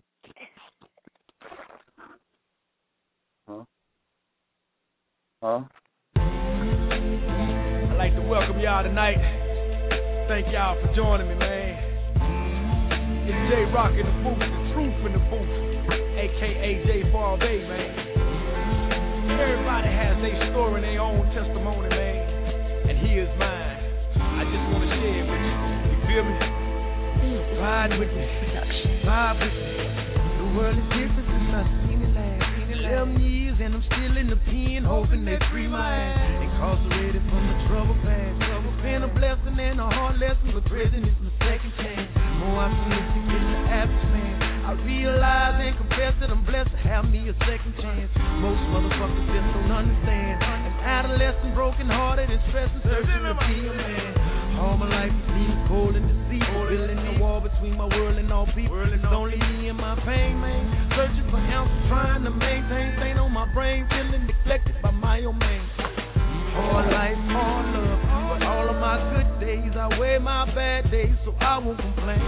I'd like to welcome y'all tonight. Thank y'all for joining me, man. It's J-Rock in the booth, the truth in the booth, a.k.a. J. Farvey, man. Everybody has their story and their own testimony, man, and here's mine. I just want to share it with you. You feel me? Ride with me. Vibe with me. The world is different since I've seen it last. 11 years and I'm still in the pen, hoping they free my ass. Incarcerated from the trouble past. It's been a blessing and a hard lesson, but prison is my second chance. More optimistic in the average man. I realize and confess that I'm blessed to have me a second chance. Most motherfuckers just don't understand. An adolescent, broken hearted and stressing, searching to be a man. All my life is me, cold and deceit, building the wall between my world and all people. It's only me and my pain, man. Searching for answers, trying to maintain. Stain on my brain, feeling neglected by my own man. Hard life, hard love, but all of my good days outweigh my bad days, so I won't complain.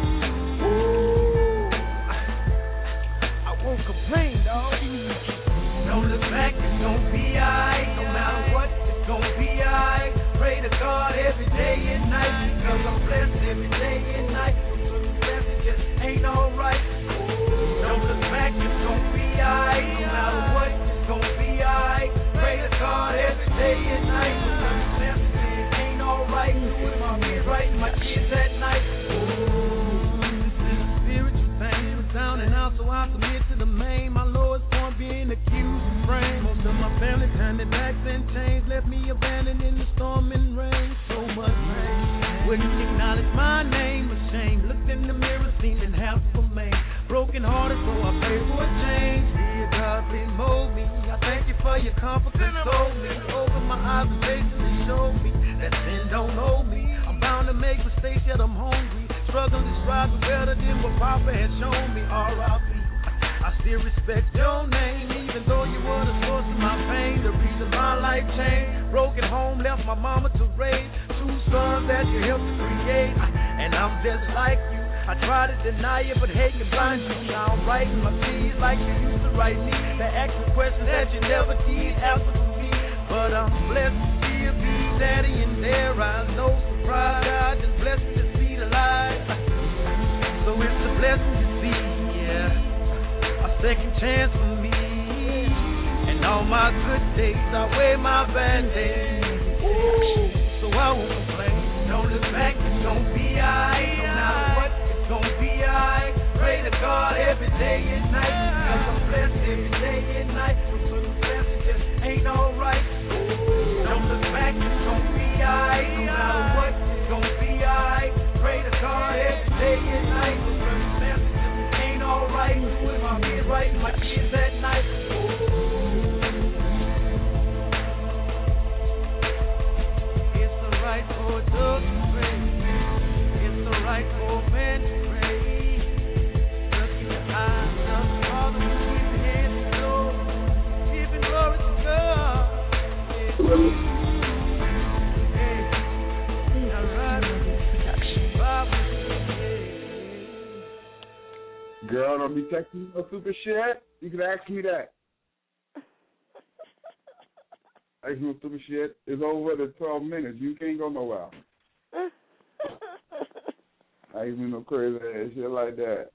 Ooh, I won't complain, dog. Don't look back, it's gonna be alright. No matter what, it's gonna I'm blessed every day and night. Circumstances just ain't alright. Don't look back, it's gon' be alright. No matter what, it's gon' be alright. Pray to God every day and night. Circumstances just ain't alright. With my head right, my kids at night. Down and out, so I submit to the main. My lowest point being accused and framed. Most of my family turned their backs and chains, left me abandoned in the storm and rain. So much pain, wouldn't acknowledge my name. Ashamed, looked in the mirror, seen and half remain. Broken hearted, so I prayed for a change. Dear God, please mold me. I thank you for your comfort, console me. Open my eyes and faces and show me that sin don't owe me. I'm bound to make mistakes, yet I'm hungry. Struggle to strive for better than what Papa had shown me. R.I.P. I still respect your name, even though you were the source of my pain. The reason my life changed. Broken home, left my mama to raise 2 sons that you helped to create. And I'm just like you. I try to deny it, but hate can blind you. Now I'm writing my keys like you used to write me. They asking questions that you never did answer for me. But I'm blessed to still be daddy in their eyes. No surprise, God just blessed me to see the light. So it's a blessing to see, yeah, a second chance for me. And all my good days outweigh my bad days. So I won't complain. Don't look back, it's gon' be alright. No matter what, it's gon' be alright. Pray to God every day and night. Cause I'm blessed every day and night. So circumstances just ain't alright. Don't look back, it's gon' be alright. No matter what, it's gon' be alright. Pray to God every day and night. So circumstances just ain't alright. With my head right, my kids at night. It's alright for a dog to pray. It's alright for a man to pray. Look in the eyes of the Father who keeps the hands of the Lord, giving glory to God. Girl, don't be texting me no super shit. You can ask me that. Ask me no super shit. It's over the 12 minutes. You can't go nowhere. Ask me no crazy ass shit like that.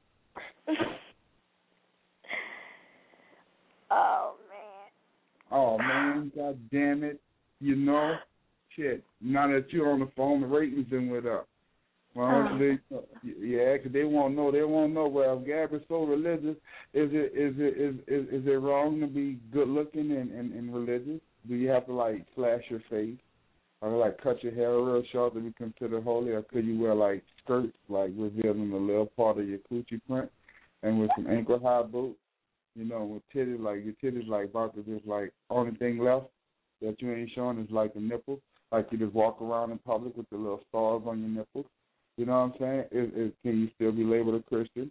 Oh, man. Oh, man. God damn it. You know? Shit. Now that you're on the phone, the ratings then went up. Well, because they won't know. They won't know. Well, if Gab is so religious, is it wrong to be good looking and religious? Do you have to like flash your face, or like cut your hair real short to be considered holy, or could you wear like skirts like revealing a little part of your coochie print, and with some ankle high boots, you know, with titties like your titties like about to just like only thing left that you ain't showing is like the nipples, like you just walk around in public with the little stars on your nipples. You know what I'm saying? Can you still be labeled a Christian?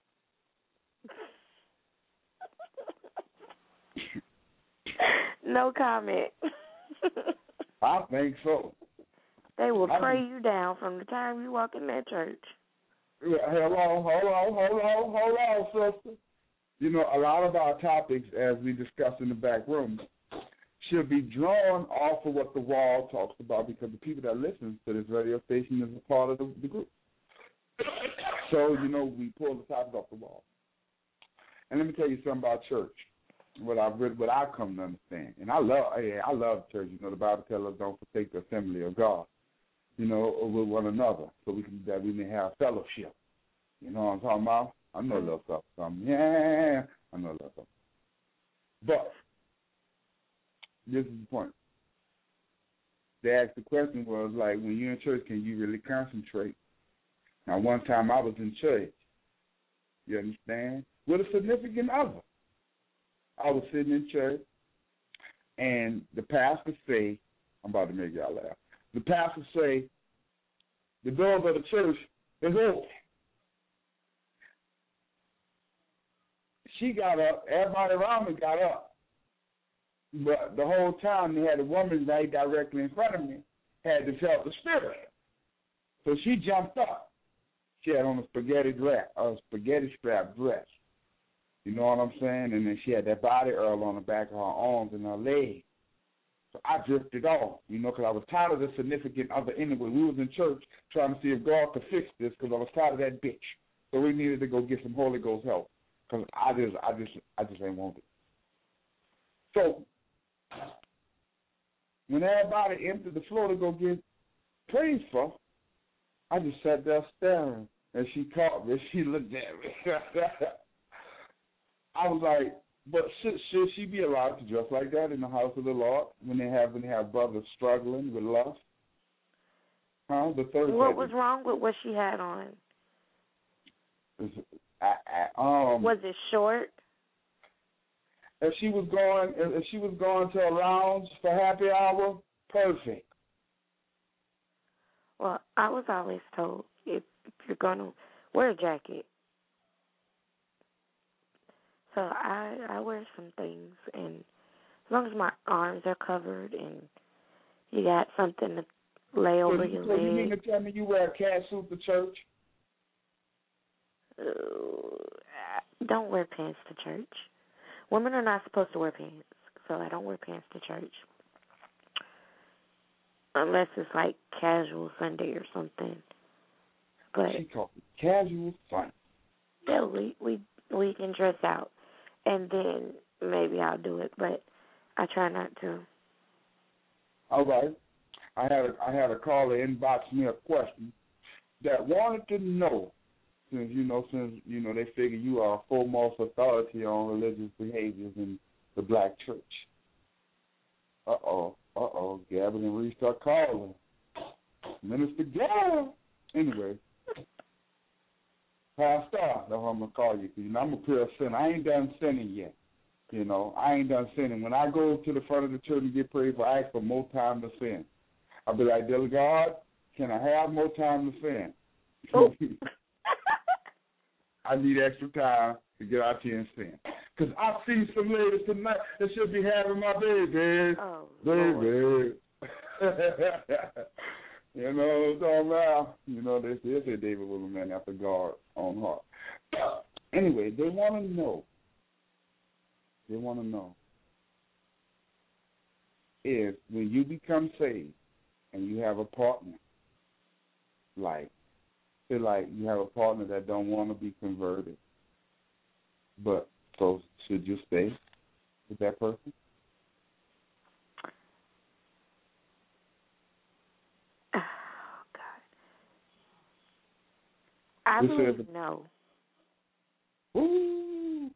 No comment. I think so. They will pray you down from the time you walk in that church. Hold on, sister. You know, a lot of our topics, as we discussed in the back room, should be drawn off of what the wall talks about, because the people that listen to this radio station is a part of the group. So, you know, we pull the topic off the wall. And let me tell you something about church, what I've come to understand. And I love church. You know, the Bible tells us don't forsake the assembly of God, you know, with one another, so that we may have fellowship. You know what I'm talking about? I know a little something. Yeah, I know a little something. But this is the point. They asked the question was like, when you're in church, can you really concentrate? Now, one time I was in church, you understand, with a significant other. I was sitting in church, and the pastor say, I'm about to make y'all laugh. The pastor say, the doors of the church is open. She got up, everybody around me got up. But the whole time they had a woman right directly in front of me, had to felt the spirit. So she jumped up. She had on a spaghetti strap dress. You know what I'm saying? And then she had that body oil on the back of her arms and her legs. So I drifted off, because I was tired of the significant other anyway. We was in church trying to see if God could fix this because I was tired of that bitch. So we needed to go get some Holy Ghost help because I just ain't want it. So when everybody emptied the floor to go get prayed for, I just sat there staring, and she caught me. She looked at me. I was like, but should she be allowed to dress like that in the house of the Lord when they have brothers struggling with lust? Huh? The third. What was wrong with what she had on? Was it short? If she was going to a lounge for happy hour, perfect. Well, I was always told if you're gonna wear a jacket. So I wear some things, and as long as my arms are covered and you got something to lay over your leg. So you mean to tell me you wear a cat suit to church? Don't wear pants to church. Women are not supposed to wear pants, so I don't wear pants to church. Unless it's like casual Sunday or something. But she called it casual Sunday. Yeah, we can dress out. And then maybe I'll do it, but I try not to. All right. I had a caller inbox me a question that wanted to know, since they figure you are foremost authority on religious behaviors in the black church. Gavin and Reese start calling. Minister Gavin. Anyway. Pastor, that's what I'm going to call you, because I'm a pure sinner. I ain't done sinning yet. I ain't done sinning. When I go to the front of the church and get prayed for, I ask for more time to sin. I'll be like, dear God, can I have more time to sin? Oh. I need extra time to get out here and sin. Because I see some ladies tonight that should be having my baby. Oh, baby. It's all about, they say David was a man after God's own heart. Anyway, they want to know if when you become saved and you have a partner, you have a partner that don't want to be converted, but so should you stay with that person? I believe no. Ooh.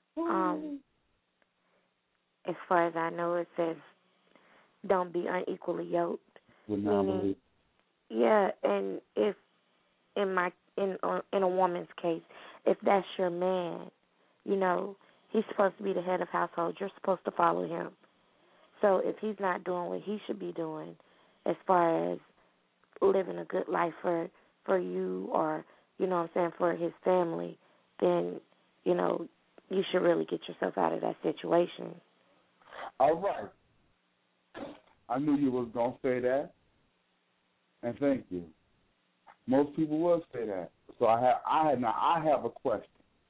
As far as I know, it says don't be unequally yoked. Meaning, yeah, and if in a woman's case, if that's your man, he's supposed to be the head of household. You're supposed to follow him. So if he's not doing what he should be doing, as far as living a good life for you or for his family, then, you should really get yourself out of that situation. All right. I knew you was going to say that, and thank you. Most people will say that. So I have a question.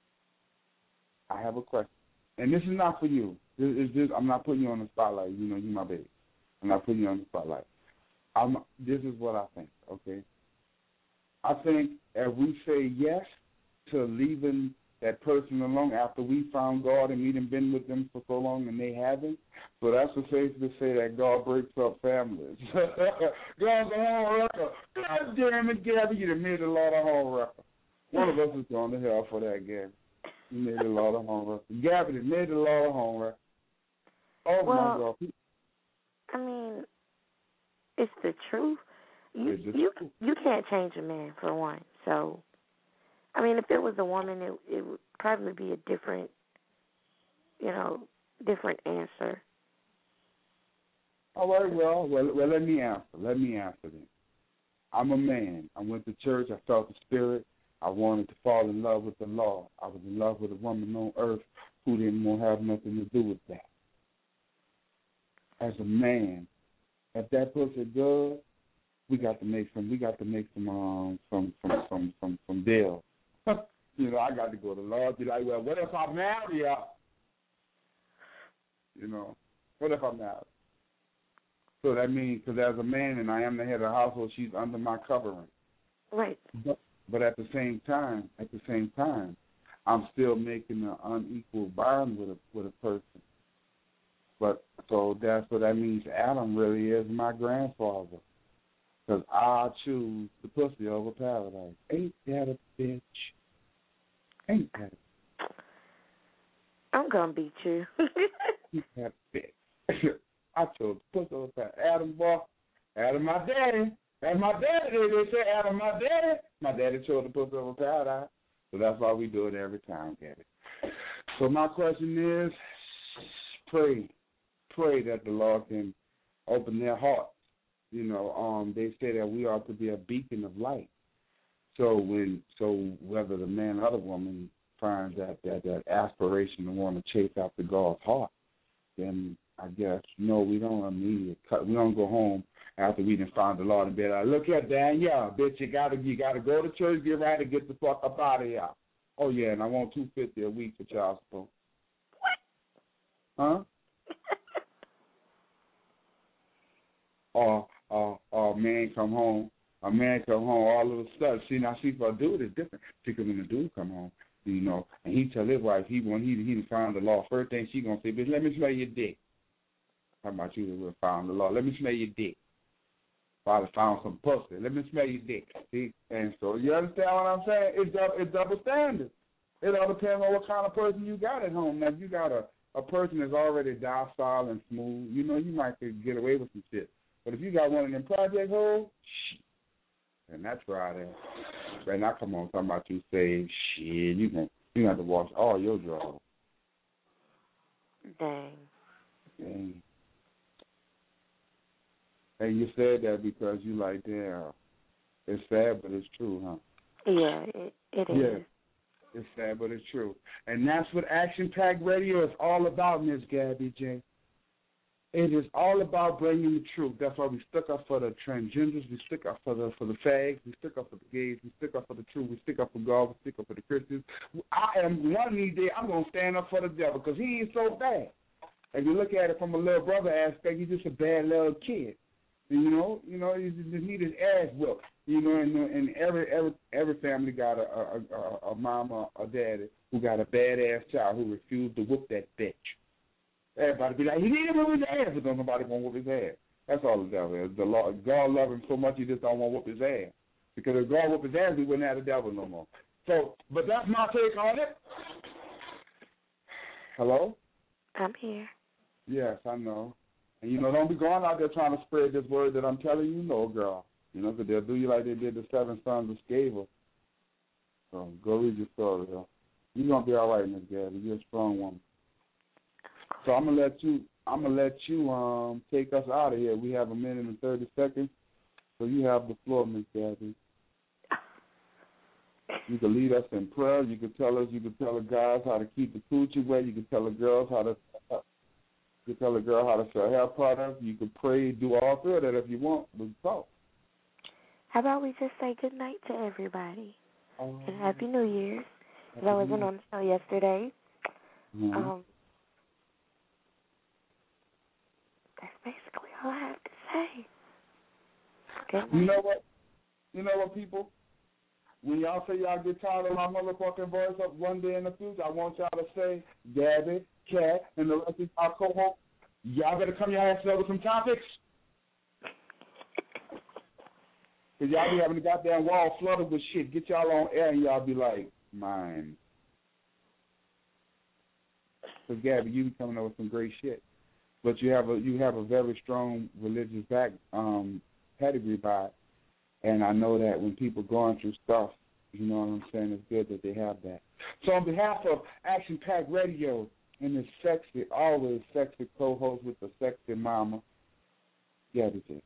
And this is not for you. I'm not putting you on the spotlight. You my baby. I'm not putting you on the spotlight. This is what I think, okay? I think if we say yes to leaving that person alone after we found God and we done been with them for so long and they haven't, so that's the safe to say that God breaks up families. God's a home wrecker. God damn it, Gabby, you done made a lot of home wrecker. One of us is going to hell for that, Gabby. You made a lot of home wrecker. Gabby made a lot of home wrecker. Oh, my God. I mean, it's the truth. You can't change a man, for one. So, I mean, if it was a woman, it would probably be a different answer. All right, well, let me answer. Then. I'm a man. I went to church. I felt the Spirit. I wanted to fall in love with the Lord. I was in love with a woman on earth who didn't want to have nothing to do with that. As a man, if that pussy good, we got to make some deals. I got to go to the Lord, be like, well, what if I marry her? What if I marry? So that means, because as a man and I am the head of the household, she's under my covering. Right. But at the same time, I'm still making an unequal bond with a person. But so that's what that means. Adam really is my grandfather, because I choose the pussy over paradise. Ain't that a bitch? Ain't that a bitch? I'm gonna beat you. Ain't that a bitch? I chose the pussy over paradise. Adam, boy. Adam, my daddy. That's my daddy. They say Adam, my daddy. My daddy chose the pussy over paradise. So that's why we do it every time, Gabby. So my question is, pray that the Lord can open their hearts. You know, they say that we ought to be a beacon of light. So whether the man or the woman finds that aspiration to want to chase after God's heart, then I guess no, we don't immediately cut. We don't go home after we done found the Lord in bed. Like, look at Danielle, bitch, you gotta go to church, get right, and get the fuck up out of here. Oh yeah, and I want $250 a week for child support. What? Huh? Or man come home. A man come home all of a sudden. See for a dude it's different. Particularly when the dude come home, you know, and he tell his wife when he found the law. First thing she gonna say, bitch, let me smell your dick. How about you that would found the law? Let me smell your dick. Father found some pussy. Let me smell your dick. See? And so you understand what I'm saying? It's double standard. It all depends on what kind of person you got at home. Now, if you got a person that's already docile and smooth, you know, you might could get away with some shit. But if you got one of them project hoes, and that's right there. Right now, come on, talking about you say, shit, you have to wash all your drawers. Dang. And you said that because you like, damn, it's sad, but it's true, huh? Yeah, it is. Yeah, it's sad, but it's true. And that's what Action Pack Radio is all about, Miss Gabby J. It is all about bringing the truth. That's why we stuck up for the transgenders. We stick up for the fags. We stick up for the gays. We stick up for the truth. We stick up for God. We stick up for the Christians. I am one of these days. I'm gonna stand up for the devil because he ain't so bad. If you look at it from a little brother aspect, he's just a bad little kid. You know, he just need his ass whooped. You know, and every family got a mama or daddy who got a badass child who refused to whoop that bitch. Everybody be like, he need to whoop his ass, but don't nobody want to whoop his ass. That's all the devil is. The Lord, God love him so much he just don't want to whoop his ass. Because if God whoop his ass, we wouldn't have the devil no more. So, but that's my take on it. Hello? I'm here. Yes, I know. And, you know, don't be going out there trying to spread this word that I'm telling you, no, girl. You know, because they'll do you like they did the 7 sons of Sceva. So go read your story, girl. You're going to be all right, Miss Gabby. You're a strong woman. So I'm gonna let you take us out of here. We have 1 minute and 30 seconds. So you have the floor, Miss Gabby. You can lead us in prayer. You can tell the guys how to keep the coochie wet. You can tell the girls how to sell hair products. You can pray, do all three of that if you want. We can talk. How about we just say good night to everybody and Happy New Year's? Because I wasn't on the show yesterday. Mm-hmm. That's basically all I have to say. Good You know what, people? When y'all say y'all get tired of my motherfucking voice up one day in the future, I want y'all to say, Gabby, Kat, and the rest of our co-hosts, y'all better come your asses over some topics. Because y'all be having the goddamn wall flooded with shit. Get y'all on air and y'all be like, mine. Because, Gabby, you be coming up with some great shit. But you have a very strong religious pedigree by it. And I know that when people going through stuff, you know what I'm saying, it's good that they have that. So on behalf of Action Pack Radio and this sexy, always sexy co-host with the sexy mama, Gabby J.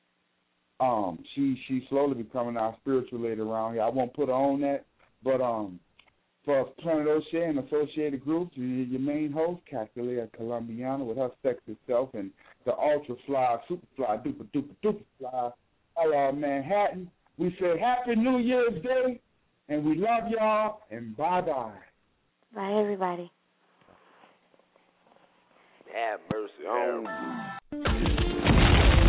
She slowly becoming our spiritual lady around here. I won't put her on that, but for Planet O'Shea and associated groups, your main host, Castalia Colombiana, with her sexy self and the ultra fly, super fly, duper fly, hello Manhattan. We say Happy New Year's Day, and we love y'all, and bye-bye. Bye, everybody. Have mercy on you.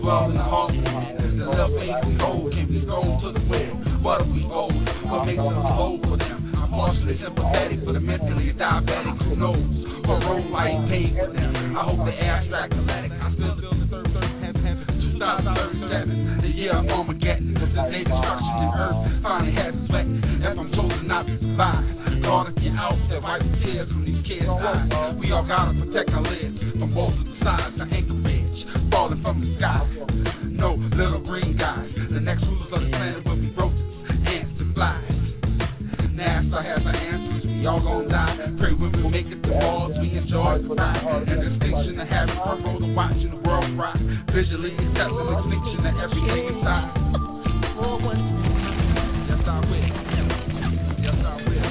dwell in the heart. The left ain't we hold, can we go to the web? What if we old? What makes us old for them? I'm partially sympathetic for the mentally diabetic, who knows? Her role I ain't paid for them. I hope the abstract athletic. I still feel the third 2037, the year of Armageddon. Cause this day destruction in earth finally has its sweat. If I'm chosen not to survive, God, if you're out there, wipe the tears from these kids' eyes. We all gotta protect our lids from both of the sides. The anchorage falling from the sky. No little green guys. The next rulers of the planet will be roaches, ants, and flies. NASA has the answers. We all gon' die. Pray when we make it to Mars. We enjoy the ride. And distinction of having front row to watching the world rock. Visually accepting extinction of everything inside. Yes, I will. Yes, I will.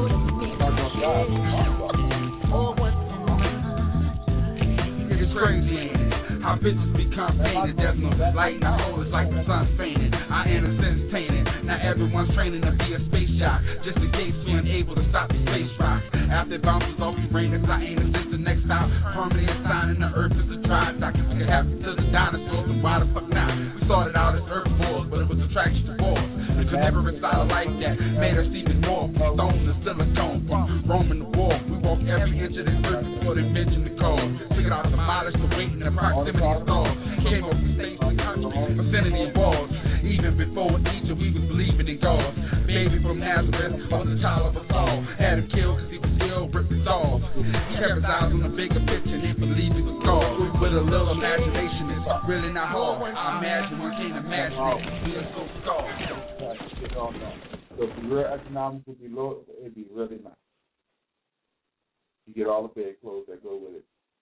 It's crazy, ain't it? How bitches become painted. There's no light in the hole. It's like the sun's fainted. Our innocence tainted. Now everyone's training to be a space jock, just in case we're unable to stop the space rock. After it bounces off Uranus, I ain't assist the next stop. Permanently assigning the earth as a tribe. I can see it happen to the dinosaurs, and why the fuck not? We started out as herbivores, but it was attraction to wars. We could never recite a life that made us even more. Stone to silicone, from Roman to war. We walked every inch of this earth before they mentioned the cause. Figured out demolish the weight and the proximity of stars. Came up from states and countries, vicinity and walls. Even before Egypt, we was believing in God. Baby from Nazareth, was the child of us all. Had him killed cause he was ill, ripped his off. He kept his eyes on the bigger picture and he believed he was God. With a little imagination, it's really not hard. I imagine one can't imagine it. We are so scarred. So if the real economics would be low, it'd be really nice. You get all the bed clothes that go with it.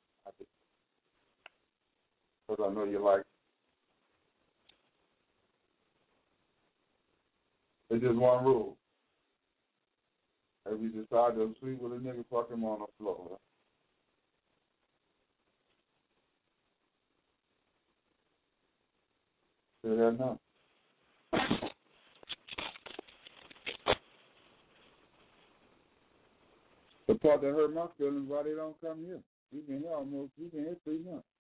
Because I know you like it. It's just one rule. If we decide to sleep with a nigga, fuck him on the floor. Say that now. The part that hurt my feelings, why they don't come here? We've been here 3 months.